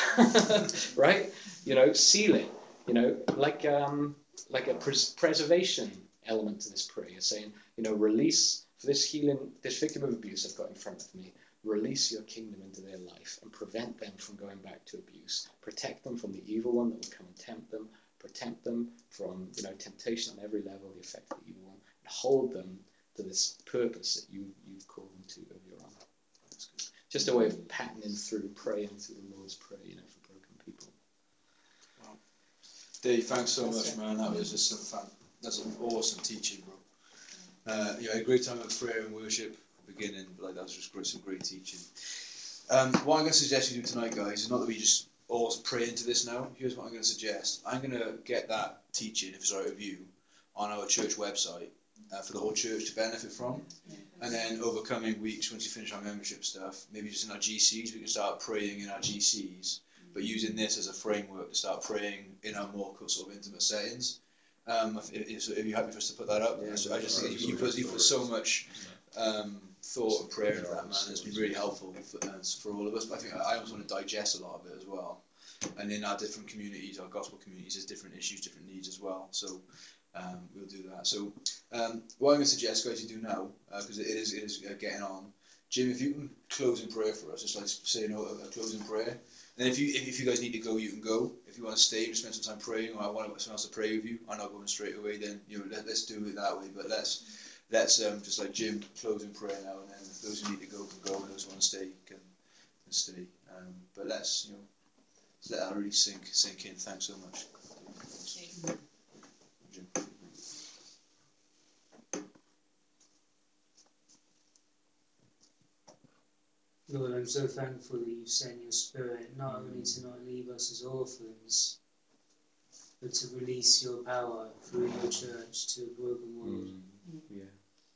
right? Seal it. Like a preservation element to this prayer. You're saying, release for this healing, this victim of abuse I've got in front of me. Release your kingdom into their life and prevent them from going back to abuse. Protect them from the evil one that will come and tempt them. Protect them from, temptation on every level, the effect of the evil one, and hold them to this purpose that you've called them to of your own. That's good. Just a way of patterning through, praying through the Lord's Prayer, for broken people.
Wow. Dave, thanks so much, man. That was just that's an awesome teaching, bro. A great time of prayer and worship beginning, but that was just some great teaching. What I'm going to suggest you do tonight, guys, is not that we just all pray into this now. Here's what I'm going to suggest. I'm going to get that teaching, if it's all right with you, on our church website for the whole church to benefit from. And then over coming weeks, once you finish our membership stuff, maybe just in our GCs, we can start praying in our GCs, but using this as a framework to start praying in our more sort of intimate settings. If you're happy for us to put that up, I just think you put so much thought and prayer into that, man. It's been really helpful for all of us. But I think I also want to digest a lot of it as well. And in our different communities, our gospel communities, there's different issues, different needs as well. So we'll do that. So what I'm going to suggest, guys, you do now, because it is getting on. Jim, if you can close in prayer for us, just like say a closing prayer. And if you guys need to go, you can go. If you want to stay and spend some time praying, or I want someone else to pray with you, I'm not going straight away. Then let's do it that way. But let's just like Jim close in prayer now, and then those who need to go can go, and those who want to stay can stay. But let's let that really sink in. Thanks so much.
Okay.
Jim.
Lord, I'm so thankful that you've sent your Spirit not only to not leave us as orphans, but to release your power through your church to a broken world.
Yeah.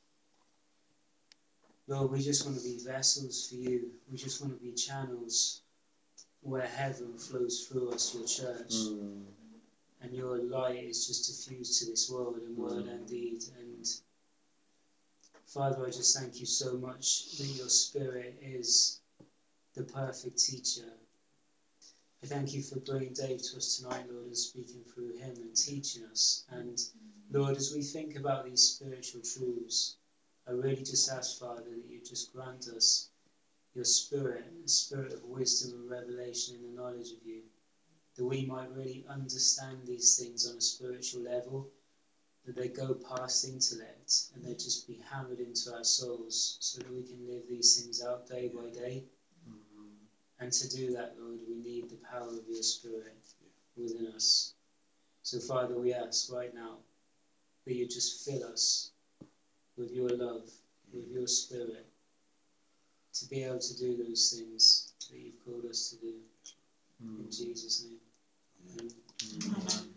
Lord, we just want to be vessels for you. We just want to be channels where heaven flows through us, your church. And your light is just diffused to this world in word and deed. And Father, I just thank you so much that your Spirit is the perfect teacher. I thank you for bringing Dave to us tonight, Lord, and speaking through him and teaching us. And Lord, as we think about these spiritual truths, I really just ask, Father, that you just grant us your Spirit, a spirit of wisdom and revelation in the knowledge of you, that we might really understand these things on a spiritual level, that they go past intellect and they just be hammered into our souls so that we can live these things out day by day. And to do that, Lord, we need the power of your Spirit within us. So, Father, we ask right now that you just fill us with your love, with your Spirit, to be able to do those things that you've called us to do. In Jesus' name. Amen.
Amen.